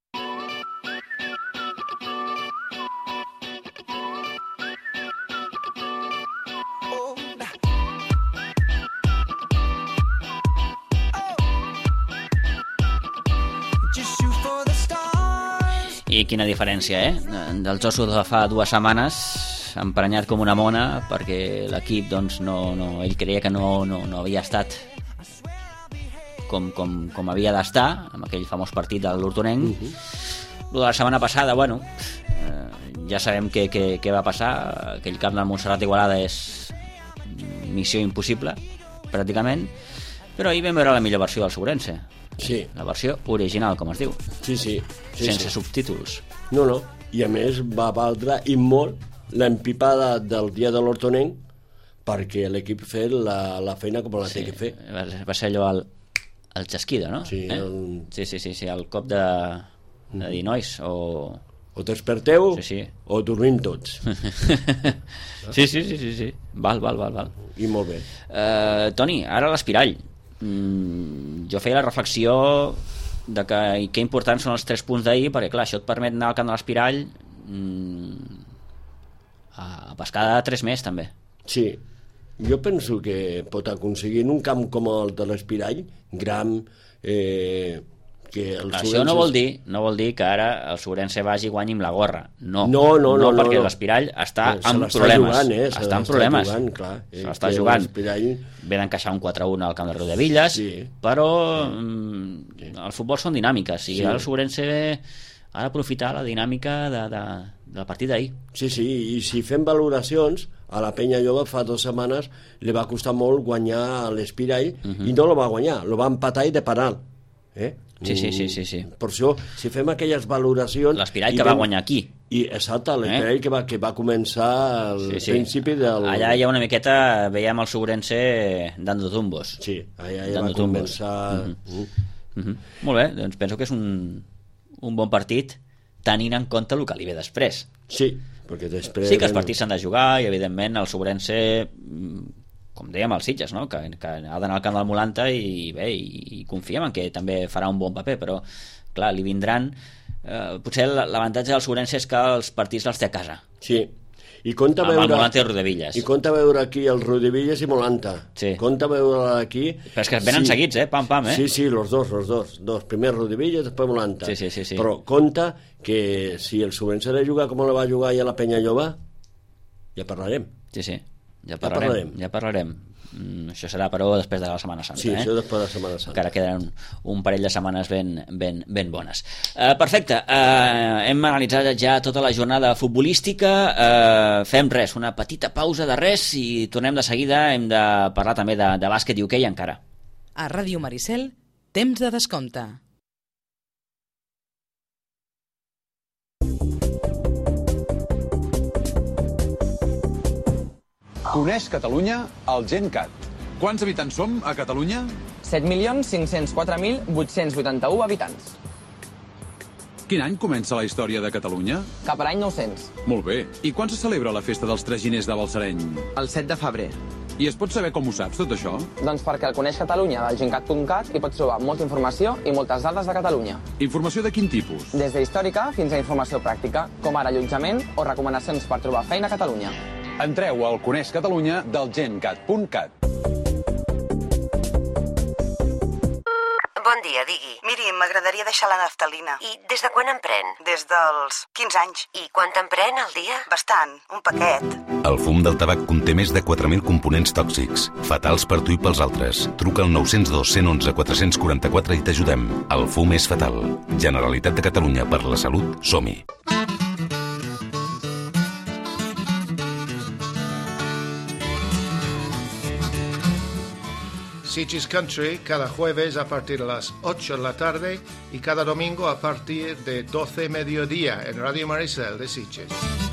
I quina diferència, eh? Dels ossos de fa dues setmanes emprenyat com una mona perquè l'equip, doncs, no, no, ell creia que no, no, no havia estat com, com, com havia d'estar amb aquell famós partit de l'Hortonenc. Uh-huh. Lo de la setmana passada, bueno, eh, ja sabem què, què, què va passar. Aquell camp del Montserrat Igualada és missió impossible, pràcticament, però ahir vam veure la millor versió del Ourense. Sí. La versió original, com es diu. Sí, sí. sí sense sí. subtítols. No, no. I a més va valdre i molt l'empipada del dia de l'Hortonenc perquè l'equip fet la, la feina com la sí. té que fer. Va ser allò el... El xasquido, no? Sí, eh? el... sí, sí, sí, sí, el cop de, de dir, nois, o... O desperteu sí, sí. o dormim tots. sí, sí, sí, sí, sí. Val, val, val, val. I molt bé. Uh, Toni, ara l'Espirall. Mm, jo feia la reflexió de que, i que importants són els tres punts d'ahir, perquè clar, això et permet anar al camp de l'Espirall mm, a pescar de tres més, també. Sí, jo penso que pot aconseguir en un camp com el de l'Espirall, gran... Eh, que el això no vol dir no vol dir que ara el Sobrense vagi i guanyi amb la gorra, no, no, no, no, no perquè no, no. l'Espirall està se amb problemes jugant, eh? està amb problemes jugant, clar, eh? se l'està jugant, ve d'encaixar un quatre a un al camp de Riudevilles, sí. però sí. el futbol són dinàmiques i sí. el Sobrense ha d'aprofitar la dinàmica de, de, del partit d'ahir. Sí, sí, i si fem valoracions a la Penya Jove fa dues setmanes li va costar molt guanyar l'Espirall uh -huh. i no lo va guanyar, lo va empatar i de penal, eh? Sí, sí, sí, sí, sí. Per això, si fem aquelles valoracions... L'Espirall que va guanyar aquí. I, exacte, l'Espirall eh? que, va, que va començar al sí, sí. principi del... Allà hi ha una miqueta, veiem el Sobrense dando tumbos. Sí, allà ja va tumbos. començar... Uh -huh. Uh. Uh -huh. Molt bé, doncs penso que és un, un bon partit tenint en compte el que li ve després. Sí, perquè després... Sí que els partits s'han de jugar i, evidentment, el Sobrense... com dèiem, els Sitges, no? que, que ha d'anar al camp del Molanta i bé, i, i confiem en que també farà un bon paper, però clar, li vindran eh, potser l'avantatge del Sobrense és que els partits els té a casa. Sí, i compta amb veure... el Molanta i Riudevilles. I compta veure aquí el Riudevilles i Molanta. Sí. Compta veure aquí... Però és que venen sí. seguits, eh? Pam, pam, eh? Sí, sí, los dos, los dos. dos. Primer Riudevilles, després Molanta. Sí, sí, sí, sí. Però compta que si el Sobrense de jugar com la va jugar ja la Penya Jove, ja parlarem. Sí, sí, ja parlarem. Ja parlarem. Ja parlarem. Mm, això serà, però, després de la Setmana Santa. Sí, eh? això després de la Setmana Santa. Encara queden un, un parell de setmanes ben, ben, ben bones. Uh, perfecte, uh, hem analitzat ja tota la jornada futbolística. Uh, fem res, una petita pausa de res i tornem de seguida. Hem de parlar també de, de bàsquet i hoquei encara. A Ràdio Maricel, temps de descompte. Coneix Catalunya al GenCat. Quants habitants som a Catalunya? set milions cinc-cents quatre mil vuit-cents vuitanta-u habitants. Quin any comença la història de Catalunya? Cap a l'any nou-cents. Molt bé. I quan se celebra la festa dels traginers de Balsareny? El set de febrer. I es pot saber com ho saps, tot això? Doncs perquè el Coneix Catalunya del gencat punt cat hi pots trobar molta informació i moltes dades de Catalunya. Informació de quin tipus? Des d'històrica fins a informació pràctica, com ara allotjament o recomanacions per trobar feina a Catalunya. Entreu al Coneix Catalunya del gencat punt cat. Bon dia, digui. Miri, m'agradaria deixar la naftalina. I des de quan en pren? Des dels quinze anys. I quant en pren al dia? Bastant, un paquet. El fum del tabac conté més de quatre mil components tòxics, fatals per tu i pels altres. Truca al nou zero dos, un u un, quatre quatre quatre i t'ajudem. El fum és fatal. Generalitat de Catalunya, per la salut, som-hi. Sitges Country cada jueves a partir de las ocho de la tarde y cada domingo a partir de doce mediodía en Radio Maricel de Sitges.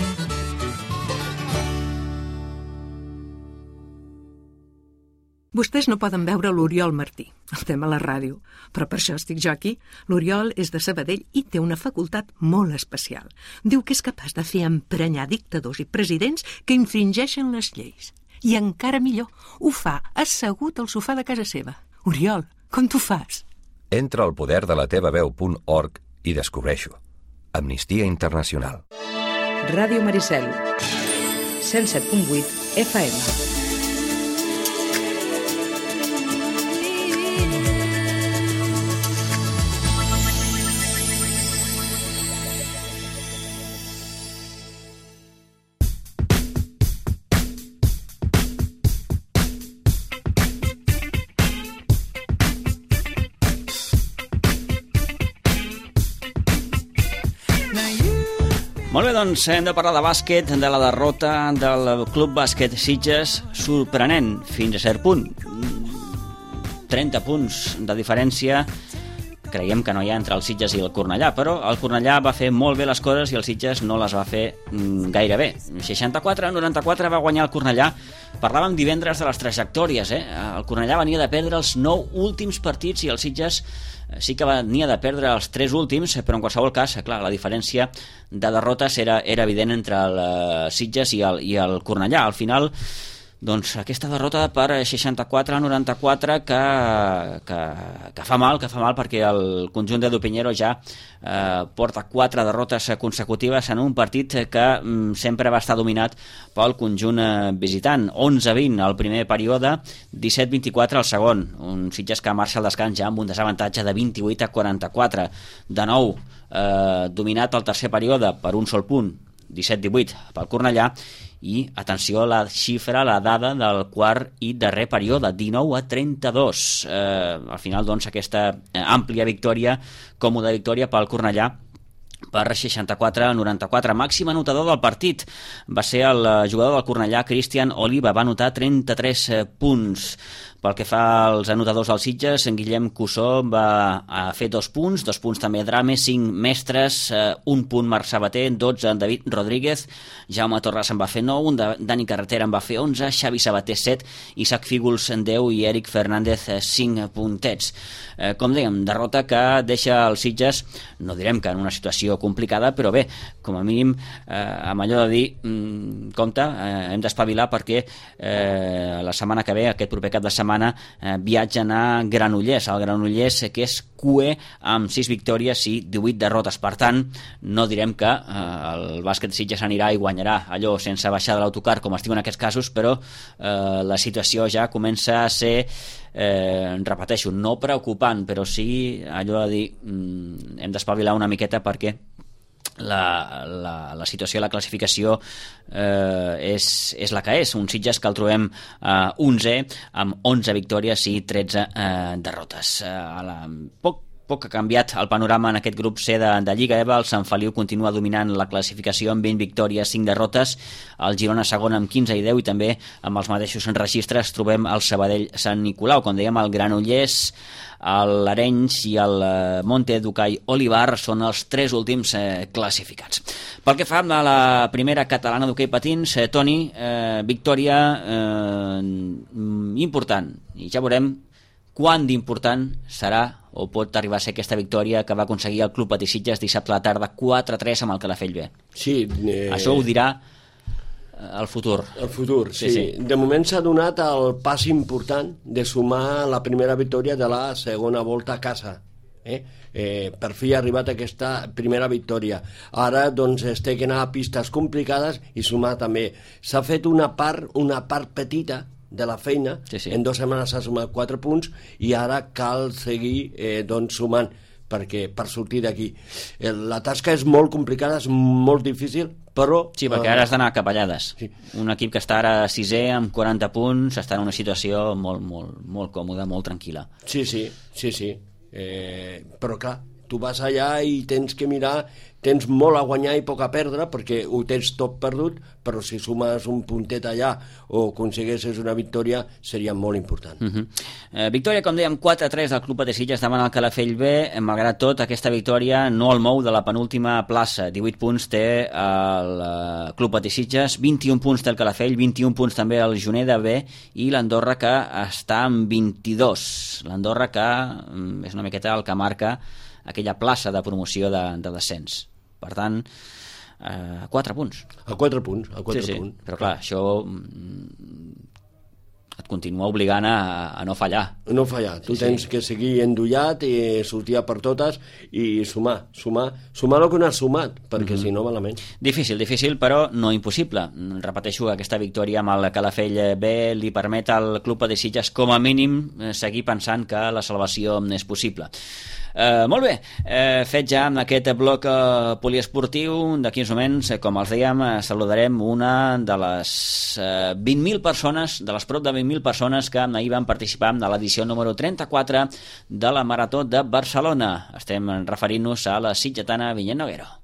Vostès no poden veure l'Oriol Martí, el tema a la ràdio, però per això estic jo aquí. L'Oriol és de Sabadell i té una facultat molt especial. Diu que és capaç de fer emprenyar dictadors i presidents que infringeixen les lleis. I encara millor, ho fa assegut al sofà de casa seva. Oriol, com t'ho fas? Entra al poder de la teva veu punt org i descobreixo. Amnistia Internacional. Ràdio Maricel, cent set punt vuit F M. Molt bé, doncs hem de parlar de bàsquet, de la derrota del Club Bàsquet Sitges, sorprenent fins a cert punt. trenta punts de diferència creiem que no hi ha entre el Sitges i el Cornellà, però el Cornellà va fer molt bé les coses i el Sitges no les va fer gaire bé. seixanta-quatre a noranta-quatre va guanyar el Cornellà. Parlàvem divendres de les trajectòries, eh? El Cornellà venia de perdre els nou últims partits i el Sitges sí que venia de perdre els tres últims, però en qualsevol cas, clar, la diferència de derrotes era, era evident entre el Sitges i el, i el Cornellà. Al final, doncs, aquesta derrota per seixanta-quatre a noranta-quatre que, que, que fa mal, que fa mal perquè el conjunt de Dupiñero ja eh, porta quatre derrotes consecutives en un partit que mm, sempre va estar dominat pel conjunt eh, visitant. onze a vint al primer període, disset a vint-i-quatre al segon. Un Sitges que marxa al descans ja amb un desavantatge de vint-i-vuit a quaranta-quatre. De nou, eh, dominat al tercer període per un sol punt, disset a divuit pel Cornellà, i atenció a la xifra, la dada del quart i darrer període, dinou a trenta-dos. Eh, al final, doncs, aquesta àmplia victòria, còmoda victòria pel Cornellà per seixanta-quatre a noranta-quatre. Màxim anotador del partit va ser el jugador del Cornellà, Cristian Oliva, va anotar trenta-tres punts. Pel que fa als anotadors dels Sitges, en Guillem Cussó va fer dos punts, dos punts també Drame, cinc Mestres, un punt Marc Sabater, dotze en David Rodríguez, Jaume Torres en va fer nou, un Dani Carretera en va fer onze, Xavi Sabater set, Isaac Fígols en deu i Eric Fernández cinc puntets. Com dèiem, derrota que deixa els Sitges, no direm que en una situació complicada, però bé, com a mínim, eh, amb allò de dir, mm, compte, eh, hem d'espavilar perquè eh, la setmana que ve, aquest proper cap de setmana, eh, viatgen a Granollers, el Granollers que és cué amb sis victòries i divuit derrotes. Per tant, no direm que eh, el bàsquet Sitges anirà i guanyarà allò sense baixar de l'autocar, com es diu en aquests casos, però eh, la situació ja comença a ser, eh, repeteixo, no preocupant, però sí allò de dir, mm, hem d'espavilar una miqueta perquè La, la, la situació de la classificació eh, és, és la que és. Un Sitges que el trobem eh, onze amb onze victòries i tretze eh, derrotes. Eh, a la, poc poc ha canviat el panorama en aquest grup C de, de Lliga E V A. El Sant Feliu continua dominant la classificació amb vint victòries, cinc derrotes, el Girona segon amb quinze i deu, i també amb els mateixos registres trobem el Sabadell Sant Nicolau. Com dèiem, el Granollers, l'Arenys i el Monte Educai Olivar són els tres últims eh, classificats. Pel que fa a la primera catalana d'hoquei patins, eh, Toni, eh, victòria eh, important, i ja veurem quant d'important serà o pot arribar a ser aquesta victòria que va aconseguir el Club Patí Sitges dissabte a la tarda quatre a tres amb el Calafell B. Sí, eh... això ho dirà el futur. El futur, sí. sí. sí. De moment s'ha donat el pas important de sumar la primera victòria de la segona volta a casa. Eh? Eh, per fi ha arribat aquesta primera victòria. Ara doncs es té que anar a pistes complicades i sumar també. S'ha fet una part, una part petita de la feina, sí, sí. En dues setmanes s'ha sumat quatre punts i ara cal seguir eh, doncs sumant perquè per sortir d'aquí. La tasca és molt complicada, és molt difícil, però... Sí, perquè ara has d'anar a capellades. Sí. Un equip que està ara sisè amb quaranta punts està en una situació molt, molt, molt còmoda, molt tranquil·la. Sí, sí, sí, sí. Eh, però clar, tu vas allà i tens que mirar, tens molt a guanyar i poc a perdre perquè ho tens tot perdut, però si sumes un puntet allà o aconsegueixes una victòria seria molt important. Uh -huh. eh, victòria, com dèiem, quatre a tres del Club Patí Sitges davant el Calafell B. Malgrat tot, aquesta victòria no el mou de la penúltima plaça. divuit punts té el Club Patí Sitges, vint-i-un punts té el Calafell, vint-i-un punts també el Juneda B i l'Andorra que està amb vint-i-dos. L'Andorra que és una miqueta el que marca aquella plaça de promoció de, de descens. Per tant, a quatre punts. A quatre punts, a quatre sí, sí. punts. Però clar, això et continua obligant a, a no fallar. No fallar. Tu sí, tens sí. que seguir endollat i sortir per totes i sumar, sumar, sumar el que no has sumat, perquè mm-hmm. si no, malament. Difícil, difícil, però no impossible. Repeteixo, aquesta victòria amb el Calafell B li permet al Club Patí Sitges com a mínim seguir pensant que la salvació és possible. Uh, molt bé, uh, fet ja amb aquest bloc uh, poliesportiu. D'aquí uns moments, uh, com els dèiem, uh, saludarem una de les uh, vint mil persones, de les prop de vint mil persones que ahir van participar en l'edició número trenta-quatre de la Marató de Barcelona. Estem referint-nos a la sitgetana Vinyet Noguero.